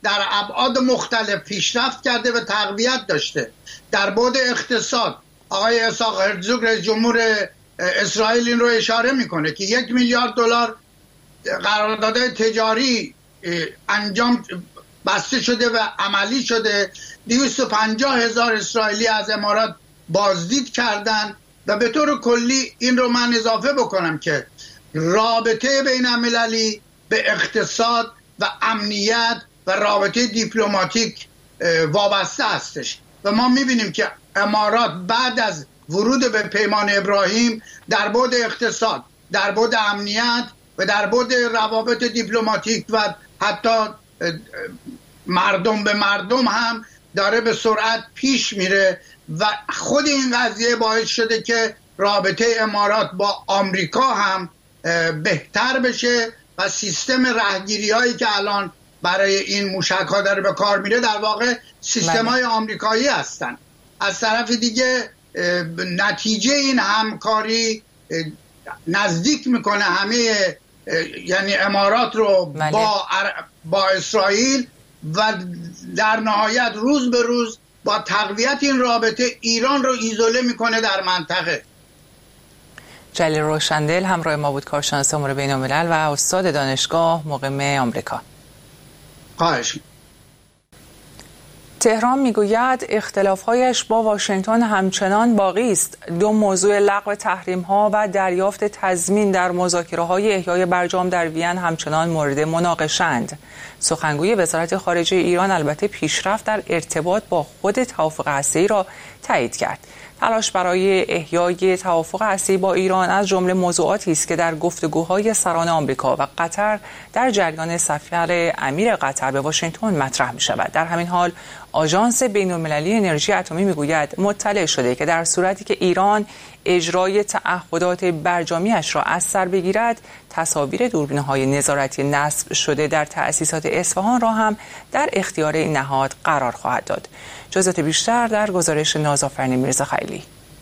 در ابعاد مختلف پیشرفت کرده و تقویت داشته. در بعد اقتصاد آقای اسحاق هرزوگ رئیس جمهور اسرائیل این رو اشاره میکنه که یک میلیارد دلار قراردادهای تجاری انجام بسته شده و عملی شده. دویست و پنجاه هزار اسرائیلی از امارات بازدید کردن و به طور کلی این رو من اضافه بکنم که رابطه بین المللی به اقتصاد و امنیت و رابطه دیپلماتیک وابسته هستش و ما میبینیم که امارات بعد از ورود به پیمان ابراهیم در بعد اقتصاد، در بعد امنیت و در بعد روابط دیپلماتیک و حتی مردم به مردم هم داره به سرعت پیش میره و خود این قضیه باعث شده که رابطه امارات با آمریکا هم بهتر بشه و سیستم رهگیری هایی که الان برای این موشک ها داره به کار میره در واقع سیستم های آمریکایی هستن. از طرف دیگه نتیجه این همکاری نزدیک میکنه همه یعنی امارات رو با, با اسرائیل و در نهایت روز به روز با تقویت این رابطه ایران رو ایزوله میکنه در منطقه. جلیل روشندل همراه ما بود، کارشناس امور بین الملل و استاد دانشگاه مقیم آمریکا. خواهش. تهران میگوید اختلاف‌هایش با واشنگتن همچنان باقی است. دو موضوع لغو تحریم‌ها و دریافت تضمین در مذاکره‌های احیای برجام در وین همچنان مورد مناقشه‌اند. سخنگوی وزارت خارجه ایران البته پیشرفت در ارتباط با خود توافق هسته‌ای را تایید کرد. تلاش برای احیای توافق هسته‌ای با ایران از جمله موضوعاتی است که در گفتگوهای سران آمریکا و قطر در جریان سفر امیر قطر به واشنگتن مطرح می شود. در همین حال آژانس بین‌المللی انرژی اتمی میگوید مطلع شده که در صورتی که ایران اجرای تعهدات برجامیش را از سر بگیرد، تصاویر دوربین‌های نظارتی نصب شده در تأسیسات اصفهان را هم در اختیار این نهاد قرار خواهد داد. جزئیات بیشتر در گزارش نازآفرین میرزاخیلی.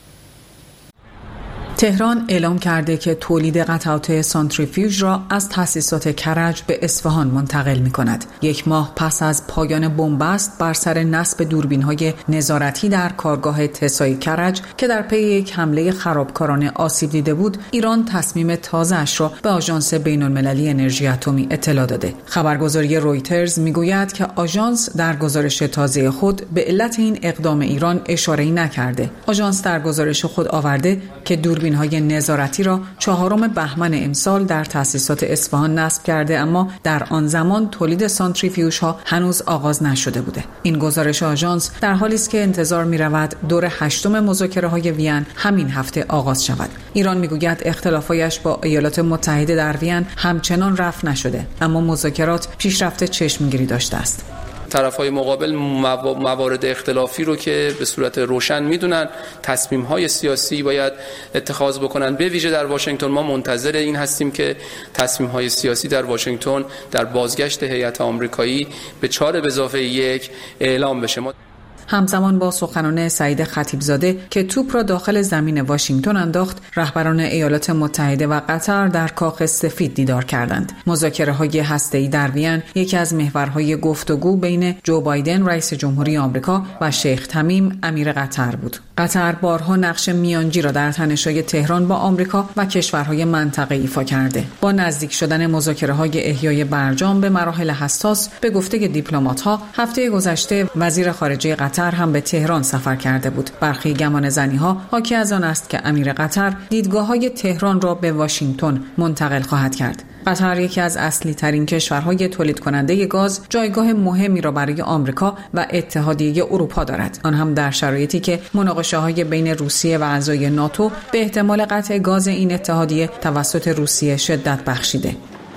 تهران اعلام کرده که تولید قطعات سانتریفیوژ را از تأسیسات کرج به اصفهان منتقل می کند. یک ماه پس از پایان بنبست بر سر نصب دوربین‌های نظارتی در کارگاه تسای کرج که در پی یک حمله خرابکارانه آسیب دیده بود، ایران تصمیم تازه‌اش را به آژانس بین‌المللی انرژی اتمی اطلاع داده. خبرگزاری رویترز میگوید که آژانس در گزارش تازه خود به علت این اقدام ایران اشاره‌ای نکرده. آژانس در گزارش خود آورده که دوربین های نظارتی را چهارم بهمن امسال در تأسیسات اصفهان نصب کرده، اما در آن زمان تولید سانتریفیوژ ها هنوز آغاز نشده بوده. این گزارش آژانس در حالی است که انتظار می رود دور هشتم مذاکره های وین همین هفته آغاز شود. ایران میگوید اختلافایش با ایالات متحده در وین همچنان رفع نشده، اما مذاکرات پیشرفت چشمگیری داشته است. طرف‌های مقابل موارد اختلافی رو که به صورت روشن میدونن، تصمیم‌های سیاسی باید اتخاذ بکنن. به ویژه در واشنگتن ما منتظر این هستیم که تصمیم‌های سیاسی در واشنگتن در بازگشت هیئت آمریکایی به چهار به اضافه یک اعلام بشه. ما همزمان با سخنان سعید خطیبزاده که توپ را داخل زمین واشنگتن انداخت، رهبران ایالات متحده و قطر در کاخ سفید دیدار کردند. مذاکره‌های هسته‌ای در وین یکی از محورهای گفتگو بین جو بایدن رئیس جمهوری آمریکا و شیخ تمیم امیر قطر بود. قطر بارها نقش میانجی را در تنش‌های تهران با آمریکا و کشورهای منطقه ایفا کرده. با نزدیک شدن مذاکره‌های احیای برجام به مراحل حساس، به گفته دیپلمات‌ها هفته گذشته وزیر خارجه قطر هم به تهران سفر کرده بود. برخی گمانه‌زنی‌ها حاکی از آن است که امیر قطر دیدگاه‌های تهران را به واشنگتن منتقل خواهد کرد. قطر یکی از اصلی ترین کشورهای تولید کننده گاز، جایگاه مهمی را برای آمریکا و اتحادیه اروپا دارد، آن هم در شرایطی که مناقشه‌های بین روسیه و اعضای ناتو به احتمال قطع گاز این اتحادیه توسط روسیه شدت بخشیده.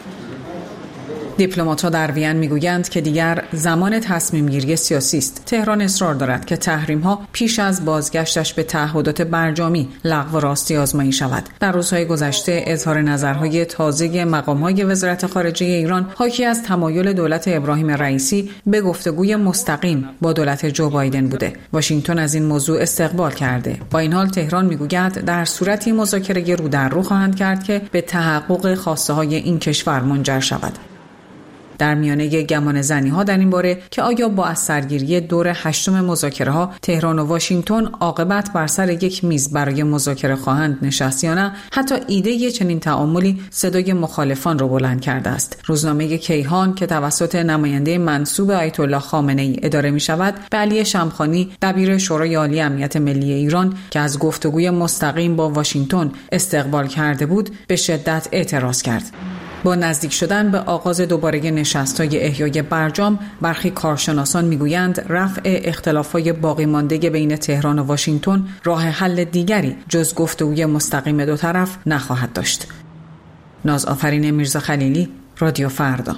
دیپلمات‌ها در وین میگویند که دیگر زمان تصمیم گیری سیاسی است. تهران اصرار دارد که تحریم‌ها پیش از بازگشتش به تعهدات برجامی لغو و راستی آزمایی شود. در روزهای گذشته اظهار نظرهای تازه مقام‌های وزارت خارجه ایران حاکی از تمایل دولت ابراهیم رئیسی به گفتگوی مستقیم با دولت جو بایدن بوده. واشنگتن از این موضوع استقبال کرده. با این حال تهران میگوید در صورتی مذاکره رو در رو خواهند کرد که به تحقق خواسته‌های این کشور منجر شود. در میانه گمان زنی‌ها در این باره که آیا با از سرگیری دور هشتم مذاکره‌ها تهران و واشنگتن عاقبت بر سر یک میز برای مذاکره خواهند نشست یا نه، حتی ایده چنین تعاملی صدای مخالفان را بلند کرده است. روزنامه کیهان که توسط نماینده منصوب آیت الله خامنه‌ای اداره می‌شود، به علی شمخانی دبیر شورای عالی امنیت ملی ایران که از گفتگوی مستقیم با واشنگتن استقبال کرده بود، به شدت اعتراض کرد. با نزدیک شدن به آغاز دوباره نشست‌های احیای برجام، برخی کارشناسان میگویند رفع اختلافات باقی مانده بین تهران و واشنگتن راه حل دیگری جز گفتگوی مستقیم دو طرف نخواهد داشت. نازآفرین میرزا خلیلی، رادیو فردا.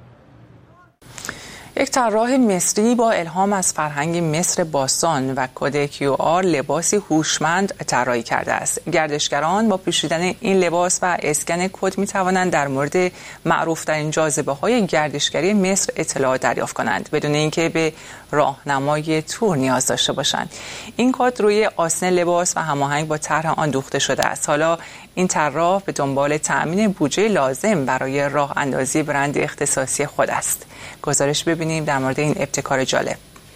یک طراح مصری با الهام از فرهنگ مصر باستان و کد کیو آر لباسی هوشمند طراحی کرده است. گردشگران با پوشیدن این لباس و اسکن کد می توانند در مورد معروف‌ترین جاذبه‌های گردشگری مصر اطلاعات دریافت کنند بدون اینکه به راهنمای تور نیاز داشته باشند. این کد روی آستین لباس و هماهنگ با طرح آن دوخته شده است. حالا این طراح به دنبال تأمین بودجه لازم برای راه اندازی برند اختصاصی خود است. گزارش ببینیم در مورد این ابتکار جالب.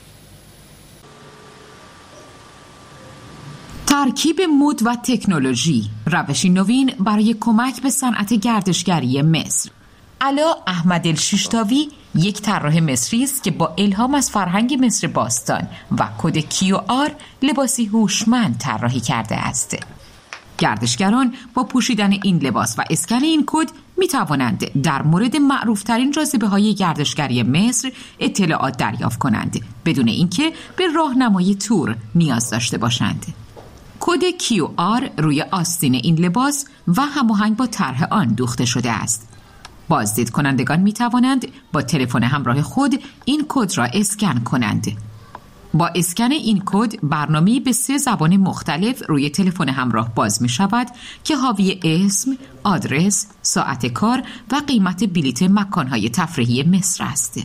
ترکیب مد و تکنولوژی، روشی نوین برای کمک به صنعت گردشگری مصر. علا احمد الشیشتاوی یک طراح مصری است که با الهام از فرهنگ مصر باستان و کد کیو آر لباسی هوشمند طراحی کرده است. گردشگران با پوشیدن این لباس و اسکن این کد می توانند در مورد معروفترین جاذبه‌های گردشگری مصر اطلاعات دریافت کنند بدون اینکه به راهنمای تور نیاز داشته باشند. کد کیو آر روی آستین این لباس و هماهنگ با طرح آن دوخته شده است. بازدید کنندگان می توانند با تلفن همراه خود این کد را اسکن کنند. با اسکن این کد برنامه‌ای به سه زبان مختلف روی تلفن همراه باز می شود که حاوی اسم، آدرس، ساعت کار و قیمت بلیت مکان‌های تفریحی مصر است.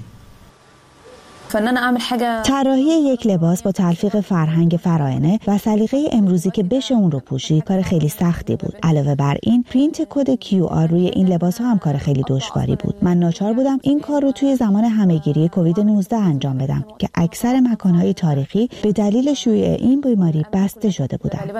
طراحی یک لباس با تلفیق فرهنگ فراعنه و سلیقه امروزی که بشه اون رو پوشی کار خیلی سختی بود. علاوه بر این پرینت کد کیو آر روی این لباس ها هم کار خیلی دشواری بود. من ناچار بودم این کار رو توی زمان همهگیری کووید نوزده انجام بدم که اکثر مکان‌های تاریخی به دلیل شیوع این بیماری بسته شده بودند.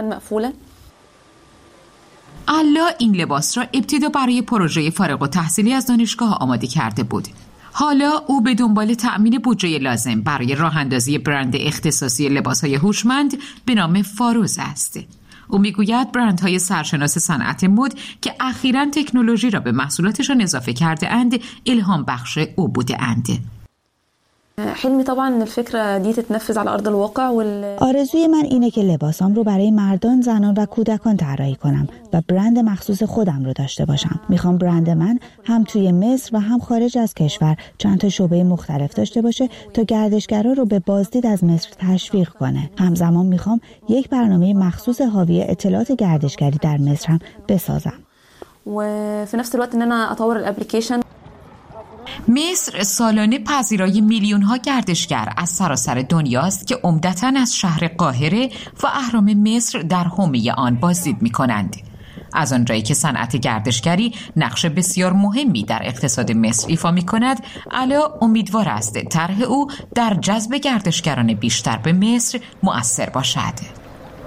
علا این لباس را ابتدا برای پروژه فارغ التحصیلی از دانشگاه آماده کرده بود. حالا او به دنبال تأمین بودجه لازم برای راه اندازی برند اختصاصی لباس‌های هوشمند به نام فاروز است. او میگوید برندهای سرشناس صنعت مد که اخیراً تکنولوژی را به محصولاتشان اضافه کرده اند الهام بخش او بوده اند. حلمی طبعا الفكره دي تتنفذ على ارض الواقع وال آرزوی من اینه که لباسام رو برای مردان، زنان و کودکان طراحی کنم و برند مخصوص خودم رو داشته باشم. میخوام برند من هم توی مصر و هم خارج از کشور چند تا شعبه مختلف داشته باشه تا گردشگرا رو به بازدید از مصر تشویق کنه. همزمان میخوام یک برنامه مخصوص حاوی اطلاعات گردشگری در مصر هم بسازم. و في نفس الوقت ان انا اطور الابلیکیشن. مصر سالانه پذیرای میلیون ها گردشگر از سراسر دنیاست که عمدتاً از شهر قاهره و اهرام مصر در حومه آن بازدید می کنند. از آنجایی که صنعت گردشگری نقش بسیار مهمی در اقتصاد مصر ایفا می کند، علا امیدوار است طرح او در جذب گردشگران بیشتر به مصر مؤثر باشد.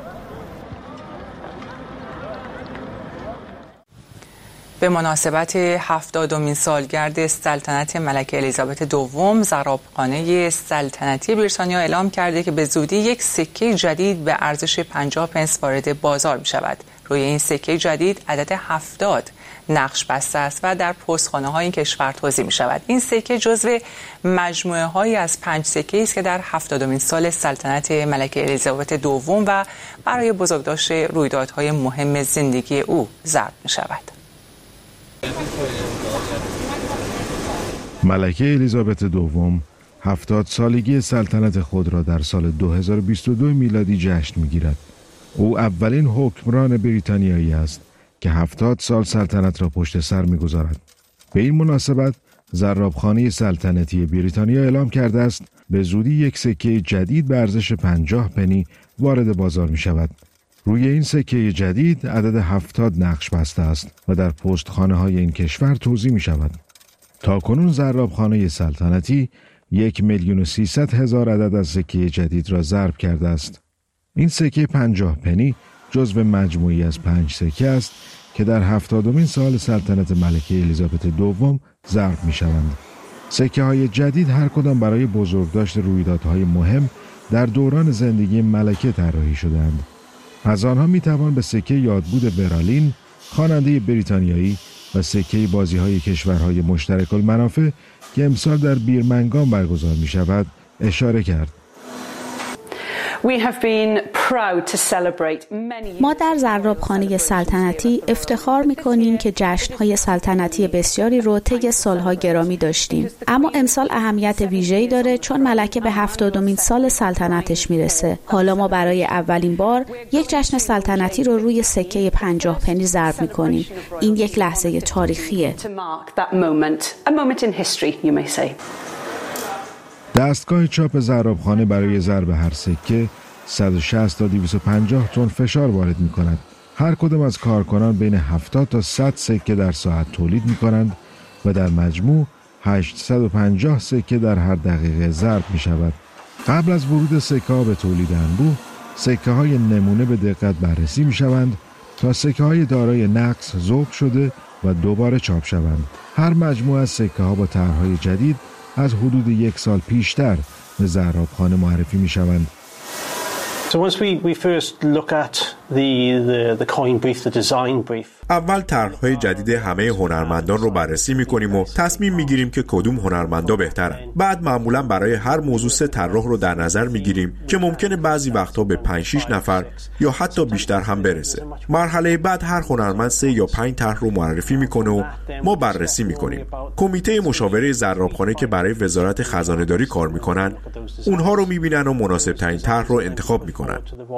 به مناسبت هفتادمین سالگرد سلطنت ملکه الیزابت دوم، زرابخانه سلطنتی بریتانیا اعلام کرده که به زودی یک سکه جدید به ارزش پنجاه پنس وارد بازار می شود. روی این سکه جدید عدد هفتاد نقش بسته است و در پستخانه های این کشور توزیع می شود. این سکه جزو مجموعه هایی از پنج سکه است که در هفتادمین سال سلطنت ملکه الیزابت دوم و برای بزرگداشت رویدادهای مهم زندگی او ضرب می شود. ملکه الیزابت دوم هفتاد سالگی سلطنت خود را در سال دو هزار و بیست و دو میلادی جشن می‌گیرد. او اولین حکمران بریتانیایی است که هفتاد سال سلطنت را پشت سر می‌گذارد. به این مناسبت زرابخانه سلطنتی بریتانیا اعلام کرده است به زودی یک سکه جدید به ارزش پنجاه پنی وارد بازار می‌شود. روی این سکه جدید عدد هفتاد نقش بسته است و در پستخانه های این کشور توزیع می شود. تاکنون زرابخانه سلطنتی یک میلیون و سیصد هزار عدد از سکه جدید را ضرب کرده است. این سکه پنجاه پنی جزو مجموعی از پنج سکه است که در هفتادمین سال سلطنت ملکه الیزابت دوم ضرب می شوند. سکه های جدید هر کدام برای بزرگداشت رویدادهای مهم در دوران زندگی ملکه طراحی شدند. از آنها می توان به سکه یادبود برالین، خواننده بریتانیایی و سکه بازی‌های کشورهای مشترک المنافع که امسال در بیرمنگام برگزار می شود اشاره کرد. ما در زرابخانه سلطنتی افتخار می‌کنیم که جشن‌های سلطنتی بسیاری رو طی سالها گرامی داشتیم، اما امسال اهمیت ویژه‌ای داره چون ملکه به هفتادمین سال سلطنتش میرسه. حالا ما برای اولین بار یک جشن سلطنتی رو روی سکه پنجاه پنی ضرب می‌کنیم. این یک لحظه تاریخیه. دستگاه چاپ زرابخانه برای ضرب هر سکه صد و شصت تا دویست و پنجاه تن فشار وارد می کند. هر کدام از کارکنان بین هفتاد تا صد سکه در ساعت تولید می کنند و در مجموع هشتصد و پنجاه سکه در هر دقیقه ضرب می شود. قبل از ورود سکه ها به تولید انبوه، سکه های نمونه به دقت بررسی می شوند تا سکه های دارای نقص ذوب شده و دوباره چاپ شوند. هر مجموعه از سکه ها با طرح‌های جدید از حدود یک سال پیشتر به زرابخانه معرفی می شوند. So once we, we first look at the, the, the coin brief, the design brief. اول طرح‌های جدید همه هنرمندان رو بررسی می‌کنیم و تصمیم می‌گیریم که کدوم هنرمندا بهترن. بعد معمولاً برای هر موضوع سه طراح رو در نظر می‌گیریم که ممکنه بعضی وقت‌ها به پنج شش نفر یا حتی بیشتر هم برسه. مرحله بعد هر هنرمند سه یا پنج طرح رو معرفی می‌کنه و ما بررسی می‌کنیم. کمیته مشاوره زرابخانه که برای وزارت خزانه‌داری کار می‌کنن، اونها رو می‌بینن و مناسب‌ترین طرح رو انتخاب می‌کنن.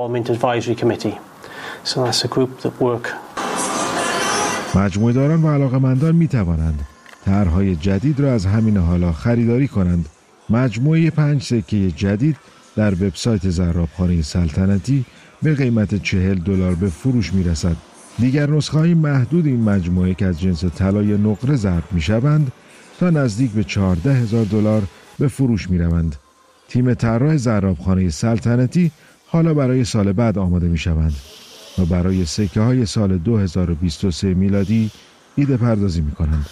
So that's a group that work. مجموعه داران و علاقه‌مندان می توانند طرح‌های جدید را از همین حالا خریداری کنند. مجموعه پنج سکه جدید در وبسایت زرابخانه سلطنتی به قیمت چهل دلار به فروش می رسد. دیگر نسخه‌های محدود این مجموعه که از جنس طلای نقره ضرب می شوند تا نزدیک به چهارده هزار دلار به فروش می روند. تیم طراح زرابخانه سلطنتی حالا برای سال بعد آماده می شوند و برای سکه های سال دو هزار و بیست و سه میلادی ایده پردازی می کنند.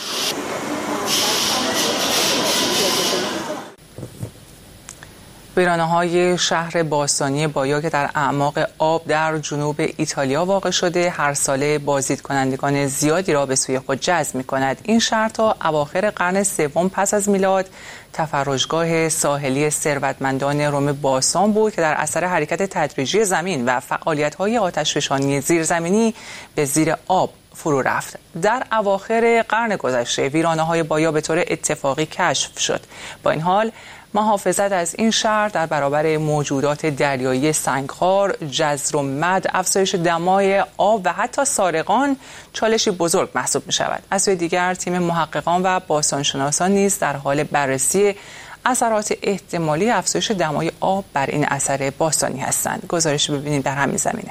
ویرانه‌های شهر باستانی بایا که در اعماق آب در جنوب ایتالیا واقع شده هر ساله بازدید کنندگان زیادی را به سوی خود جذب می‌کند. این شهر تا اواخر قرن سوم پس از میلاد تفرجگاه ساحلی ثروتمندان روم باستان بود که در اثر حرکت تدریجی زمین و فعالیت‌های آتشفشانی زیرزمینی به زیر آب فرو رفت. در اواخر قرن گذشته ویرانه‌های بایا به طور اتفاقی کشف شد. با این حال محافظت از این شهر در برابر موجودات دریایی سنگخوار، جزر و مد، افزایش دمای آب و حتی سارقان چالشی بزرگ محسوب می شود. از سوی دیگر تیم محققان و باستانشناسان نیز در حال بررسی اثرات احتمالی افزایش دمای آب بر این اثر باستانی هستند. گزارش ببینید در همین زمینه.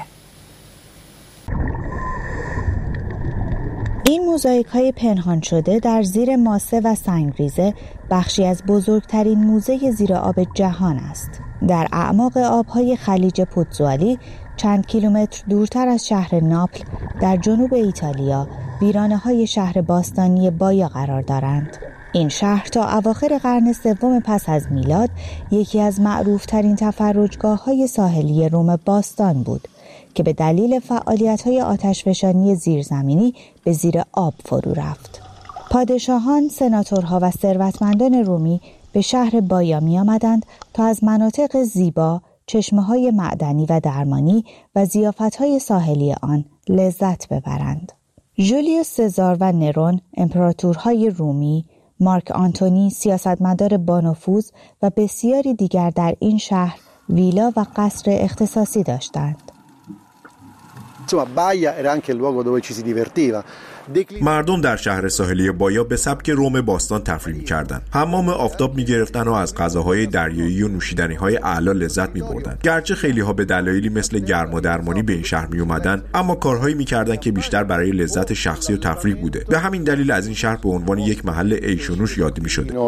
این موزاییک های پنهان شده در زیر ماسه و سنگریزه بخشی از بزرگترین موزه زیر آب جهان است. در اعماق آبهای خلیج پوتزوالی چند کیلومتر دورتر از شهر ناپل در جنوب ایتالیا ویرانه های شهر باستانی بایا قرار دارند. این شهر تا اواخر قرن سوم پس از میلاد یکی از معروفترین تفرجگاه های ساحلی روم باستان بود که به دلیل فعالیت‌های آتشفشانی زیرزمینی به زیر آب فرو رفت. پادشاهان، سناتورها و ثروتمندان رومی به شهر بایا می آمدند تا از مناطق زیبا، چشمه‌های معدنی و درمانی و ضیافت‌های ساحلی آن لذت ببرند. جولیوس سزار و نرون، امپراتورهای رومی، مارک آنتونی، سیاستمدار بانفوذ و بسیاری دیگر در این شهر ویلا و قصر اختصاصی داشتند. Insomma, Baia era anche il luogo dove ci si divertiva. مردم در شهر ساحلی بایا به سبک روم باستان تفریح می‌کردند. حمام آفتاب می‌گرفتند و از غذاهای دریایی و نوشیدنی‌های اعلی لذت می‌بردند. گرچه خیلی‌ها به دلایلی مثل گرمادرمانی به این شهر می‌اومدند، اما کارهایی می‌کردند که بیشتر برای لذت شخصی و تفریح بوده. به همین دلیل از این شهر به عنوان یک محل عیش و نوش یاد می‌شده.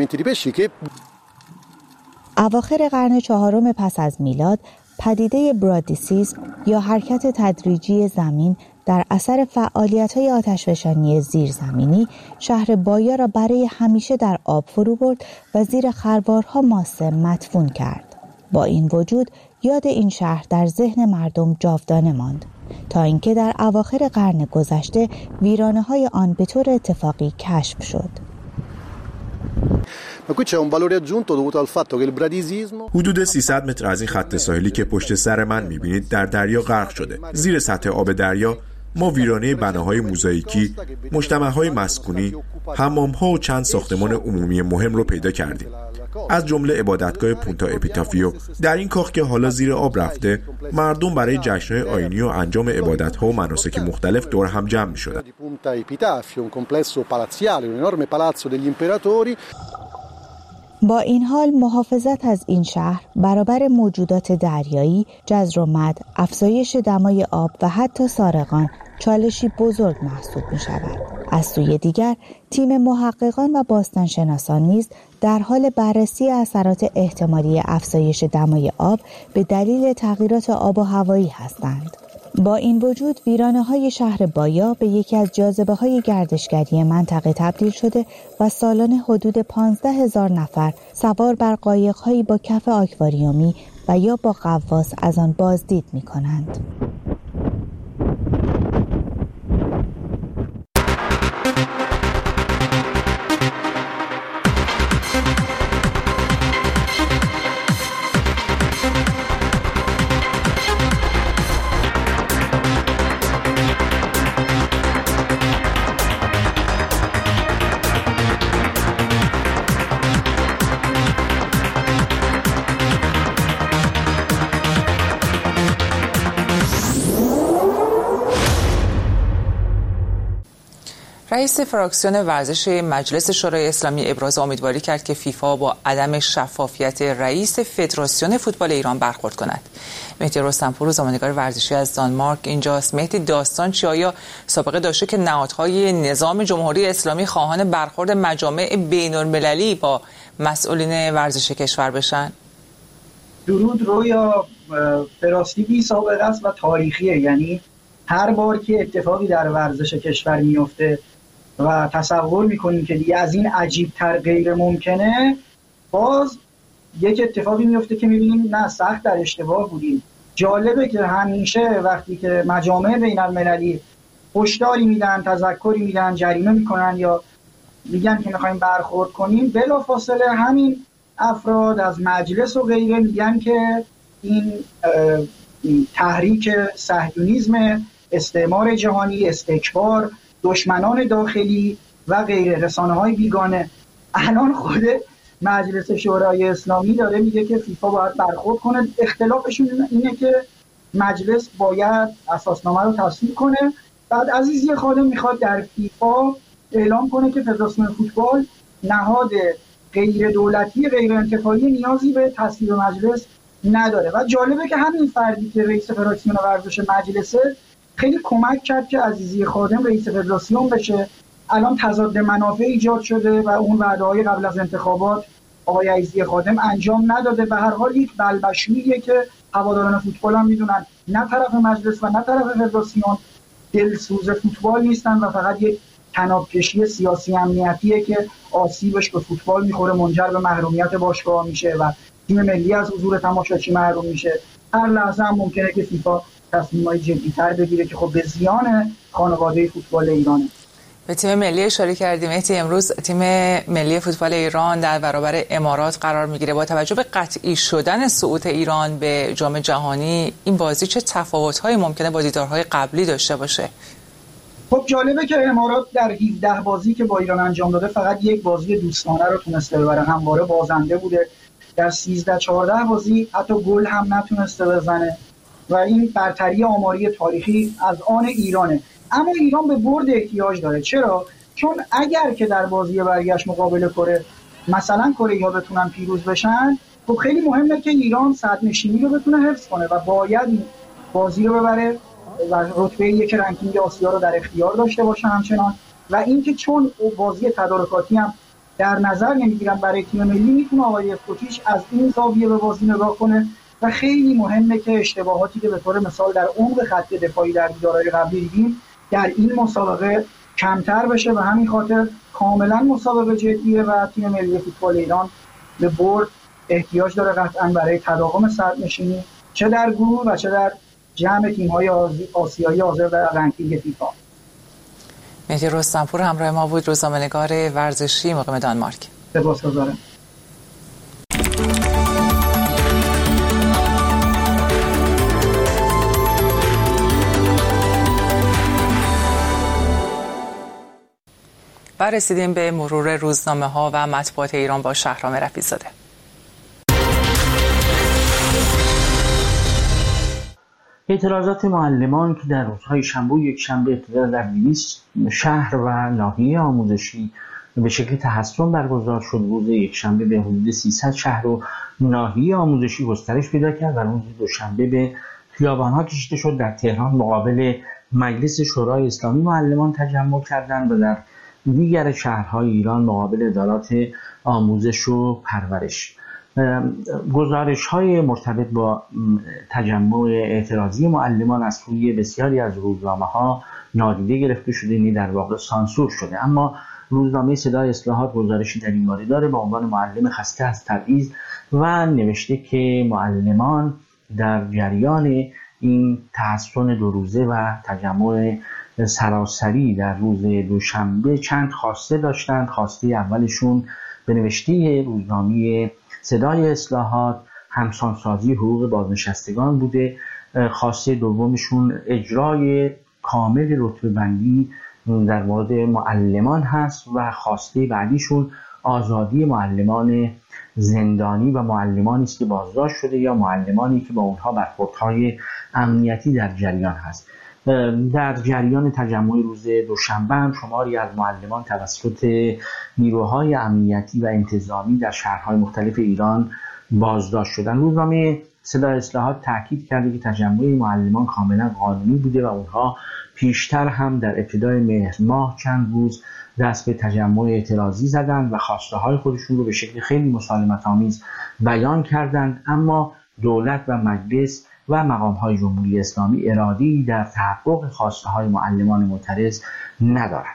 اواخر قرن چهارم پس از میلاد، پدیده برادیسیسم یا حرکت تدریجی زمین در اثر فعالیت‌های آتشفشانی زیرزمینی شهر بایا را برای همیشه در آب فرو برد و زیر خروارها ماسه مدفون کرد. با این وجود یاد این شهر در ذهن مردم جاودانه ماند تا اینکه در اواخر قرن گذشته ویرانه‌های آن به طور اتفاقی کشف شد. حدود سیصد متر از این خط ساحلی که پشت سر من می‌بینید در دریا غرق شده. زیر سطح آب دریا ما ویرانه بناهای موزاییکی، مجتمع‌های مسکونی، حمام‌ها و چند ساختمان عمومی مهم رو پیدا کردیم. از جمله عبادتگاه پونتا اپیتافیو. در این کاخ که حالا زیر آب رفته، مردم برای جشن‌های آیینی و انجام عبادت‌ها و مناسک مختلف دور هم جمع می‌شدند. با این حال محافظت از این شهر برابر موجودات دریایی، جزر و مد، افزایش دمای آب و حتی سارقان چالشی بزرگ محسوب می شود. از سوی دیگر تیم محققان و باستانشناسان نیز در حال بررسی اثرات احتمالی افزایش دمای آب به دلیل تغییرات آب و هوایی هستند. با این وجود ویرانه‌های شهر بایا به یکی از جاذبه‌های گردشگری منطقه تبدیل شده و سالانه حدود پانزده هزار نفر سوار بر قایق‌هایی با کف آکواریومی و یا با غواص از آن بازدید می‌کنند. رئیس فراکسیون ورزش مجلس شورای اسلامی ابراز امیدواری کرد که فیفا با عدم شفافیت رئیس فدراسیون فوتبال ایران برخورد کند. مهدی رستمپور، روزنامه‌نگار ورزشی از دانمارک اینجاست. مهدی، داستان چی؟ آیا سابقه داشته که نهادهای نظام جمهوری اسلامی خواهان برخورد مجامع بین‌المللی با مسئولین ورزش کشور بشن؟ درود رویا، به راستی بی سابقه است و تاریخیه. یعنی هر بار که اتفاقی در ورزش کشور میفته و تصور میکنیم که دیگه از این عجیب‌تر غیر ممکنه، باز یک اتفاقی میفته که میبینیم نه، سخت در اشتباه بودیم. جالبه که همیشه وقتی که مجامع بین المللی هشداری میدن، تذکری میدن، جریمه میکنن یا میگن که میخوایم برخورد کنیم، بلافاصله همین افراد از مجلس و غیره میگن که این تحریک صهیونیسم، استعمار جهانی، استکبار، دشمنان داخلی و غیره، رسانه‌های بیگانه. الان خود مجلس شورای اسلامی داره میگه که فیفا باید برخورد کنه. اختلافشون اینه که مجلس باید اساسنامه رو تصویب کنه، بعد عزیزی خادم میخواد در فیفا اعلام کنه که فدراسیون فوتبال نهاد غیر دولتی غیر انتفاعی نیازی به تصویب مجلس نداره. و جالبه که همین فردی که رئیس فدراسیون ورزش مجلسه خیلی کمک کرد که عزیزی خادم رئیس فدراسیون بشه. الان تضاد منافع ایجاد شده و اون وعده‌های قبل از انتخابات آقای عزیزی خادم انجام نداده. به هر حال یک بلبشوییه که هواداران فوتبال هم میدونن نه طرف مجلس و نه طرف فدراسیون دلسوز فوتبال نیستن و فقط یک تنابکشی سیاسی امنیتیه که آسیبش به فوتبال میخوره، منجر به محرومیت باشگاه میشه و تیم ملی از حضور تماشاچی محروم میشه. هر لحظه هم ممکنه که فیفا تصمیمای جدی‌تر بگیره که خب به زیان خانواده فوتبال ایرانه. به تیم ملی اشاره کردیم. امروز تیم ملی فوتبال ایران در برابر امارات قرار میگیره. با توجه به قطعی شدن صعود ایران به جام جهانی، این بازی چه تفاوت‌هایی ممکنه با دیدارهای قبلی داشته باشه؟ خب جالبه که امارات در هفده بازی که با ایران انجام داده فقط یک بازی دوستانه رو تونسته ببره، همواره بازنده بوده. در سیزده چهارده بازی حتی گل هم نتونسته بزنه و این برتری آماری تاریخی از آن ایرانه. اما ایران به برد احتیاج داره. چرا؟ چون اگر که در بازی برگشت مقابل کره مثلا کره‌ای‌ها بتونن پیروز بشن، خب خیلی مهمه که ایران صدرنشینی رو بتونه حفظ کنه و باید بازی رو ببره و رتبه یک رنکینگ آسیا رو در اختیار داشته باشه همچنان. و اینکه چون بازی تدارکاتی هم در نظر نمیگیرن برای تیم ملی، میتونه آقای اسکوچیچ از این زاویه به بازی نگاه کنه و خیلی مهمه که اشتباهاتی که به طور مثال در عمق خط دفاعی در دیدارهای قبلی دیدیم در این مسابقه کمتر بشه و همین خاطر کاملا مسابقه جدیه و تیم ملی فوتبال ایران به برد احتیاج داره قطعا برای تداوم صدرنشینی، چه در گروه و چه در جمع تیم‌های آسیایی حاضر در رنکینگ فیفا. مهدی رستمپور همراه ما بود، روزنامه‌نگار ورزشی مقیم دانمارک. سپاسگزارم. و رسیدیم به مرور روزنامه ها و مطبوعات ایران با شهرام رفیع‌زاده. اعتراضات معلمان که در روزهای شنبه و یک شنبه ابتدا در دویست شهر و ناحیه آموزشی به شکل تحصن برگزار شد، روز یک شنبه به حدود سیصد شهر و ناحیه آموزشی گسترش پیدا کرد و روز دوشنبه به خیابان‌ها کشیده شد. در تهران مقابل مجلس شورای اسلامی معلمان تجمع کردند و در دیگر شهرهای ایران مقابل ادارات آموزش و پرورش. گزارش های مرتبط با تجمع اعتراضی معلمان از سوی بسیاری از روزنامه ها نادیده گرفته شده، یعنی در واقع سانسور شده. اما روزنامه صدای اصلاحات گزارشی در این باره داره با عنوان معلم خسته از تبعیض و نوشته که معلمان در جریان این تحصن دو روزه و تجمع سراسری در روز دوشنبه چند خواسته داشتند. خواسته اولشون به نوشته روزنامه صدای اصلاحات همسانسازی حقوق بازنشستگان بوده، خواسته دومشون اجرای کامل رتبه بندی در مورد معلمان هست و خواسته بعدیشون آزادی معلمان زندانی و معلمانی است که بازداشت شده یا معلمانی که با اونها برخوردهای امنیتی در جریان هست. در جریان تجمع روز دوشنبه هم شماری از معلمان توسط نیروهای امنیتی و انتظامی در شهرهای مختلف ایران بازداشت شدند. روزنامه صدای اصلاحات تاکید کرده که تجمع معلمان کاملا قانونی بوده و اونها پیشتر هم در ابتدای مهر ماه چند روز دست به تجمع اعتراضی زدند و خواسته های خودشون رو به شکل خیلی مسالمت آمیز بیان کردند، اما دولت و مجلس و مقام‌های جمهوری اسلامی اراده‌ای در تحقق خواسته‌های معلمان معترض ندارند.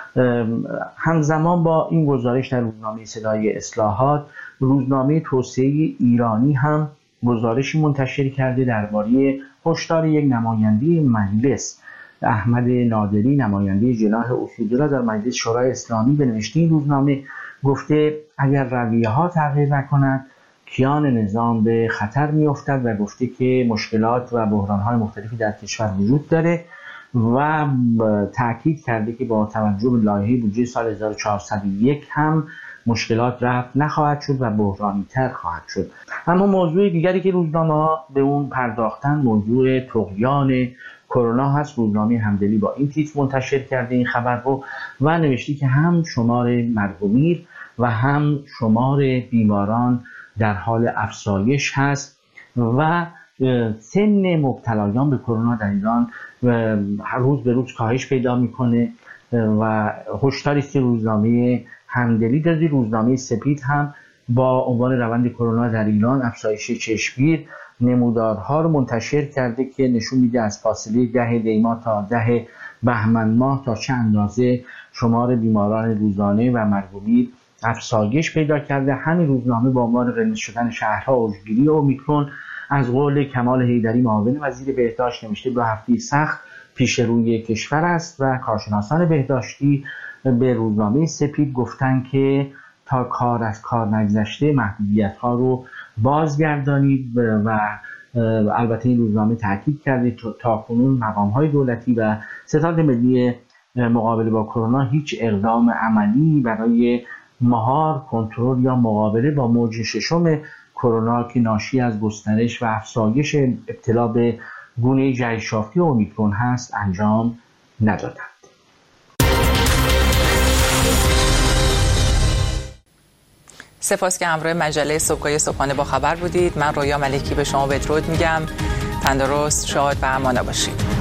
همزمان با این گزارش در روزنامه صدای اصلاحات، روزنامه توسعه ایرانی هم گزارشی منتشر کرده درباره هشدار یک نماینده مجلس، احمد نادری، نماینده جناح اصولگرا در مجلس شورای اسلامی. به نوشته این روزنامه گفته اگر رویه‌ها تغییر نکند کیان نظام به خطر می افتد و گفته که مشکلات و بحران‌های مختلفی در کشور وجود داره و تاکید کرده که با توجه به لایحه بودجه سال هزار و چهارصد و یک هم مشکلات رفع نخواهد شد و بحرانی‌تر خواهد شد. اما موضوع دیگری که روزنامه‌ها به اون پرداختن موضوع طغیان کرونا هست. روزنامه همدلی با این تیتر منتشر کرده این خبر رو و نوشته که هم شمار مرگ و میر و هم شمار بیماران در حال افزایش هست و سن مبتلایان به کرونا در ایران روز به روز کاهش پیدا میکنه و هشداری است که روزنامه همدلی داده. روزنامه سپید هم با عنوان روند کرونا در ایران افزایش چشمگیر نمودارها رو منتشر کرده که نشون میده از فاصله ده دی ماه تا ده بهمن ماه تا چه اندازه شمار بیماران روزانه و مرگ و میر افزایش پیدا کرده. همین روزنامه با عنوان قرمز شدن شهرها اوجگیری اومیکرون از قول کمال حیدری معاون وزیر بهداشت نوشته دو هفته سخت پیش روی کشور است و کارشناسان بهداشتی به روزنامه سپید گفتن که تا کار از کار نگذشته محدودیت‌ها رو بازگردانید و البته این روزنامه تاکید کرده تا کنون مقام‌های دولتی و ستاد ملی مقابله با کرونا هیچ اقدام عملی برای مهار، کنترل یا مقابله با موج ششم کرونا که ناشی از گسترش و افزایش ابتلا به گونه جهشافتی اومیکرون هست انجام ندادند. سپاس که همراه مجله صبحگاهی صبحانه با خبر بودید. من رویا ملکی به شما بدرود میگم. تندرست، شاد و امانه باشید.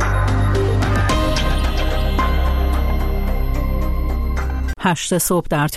هشت صبح در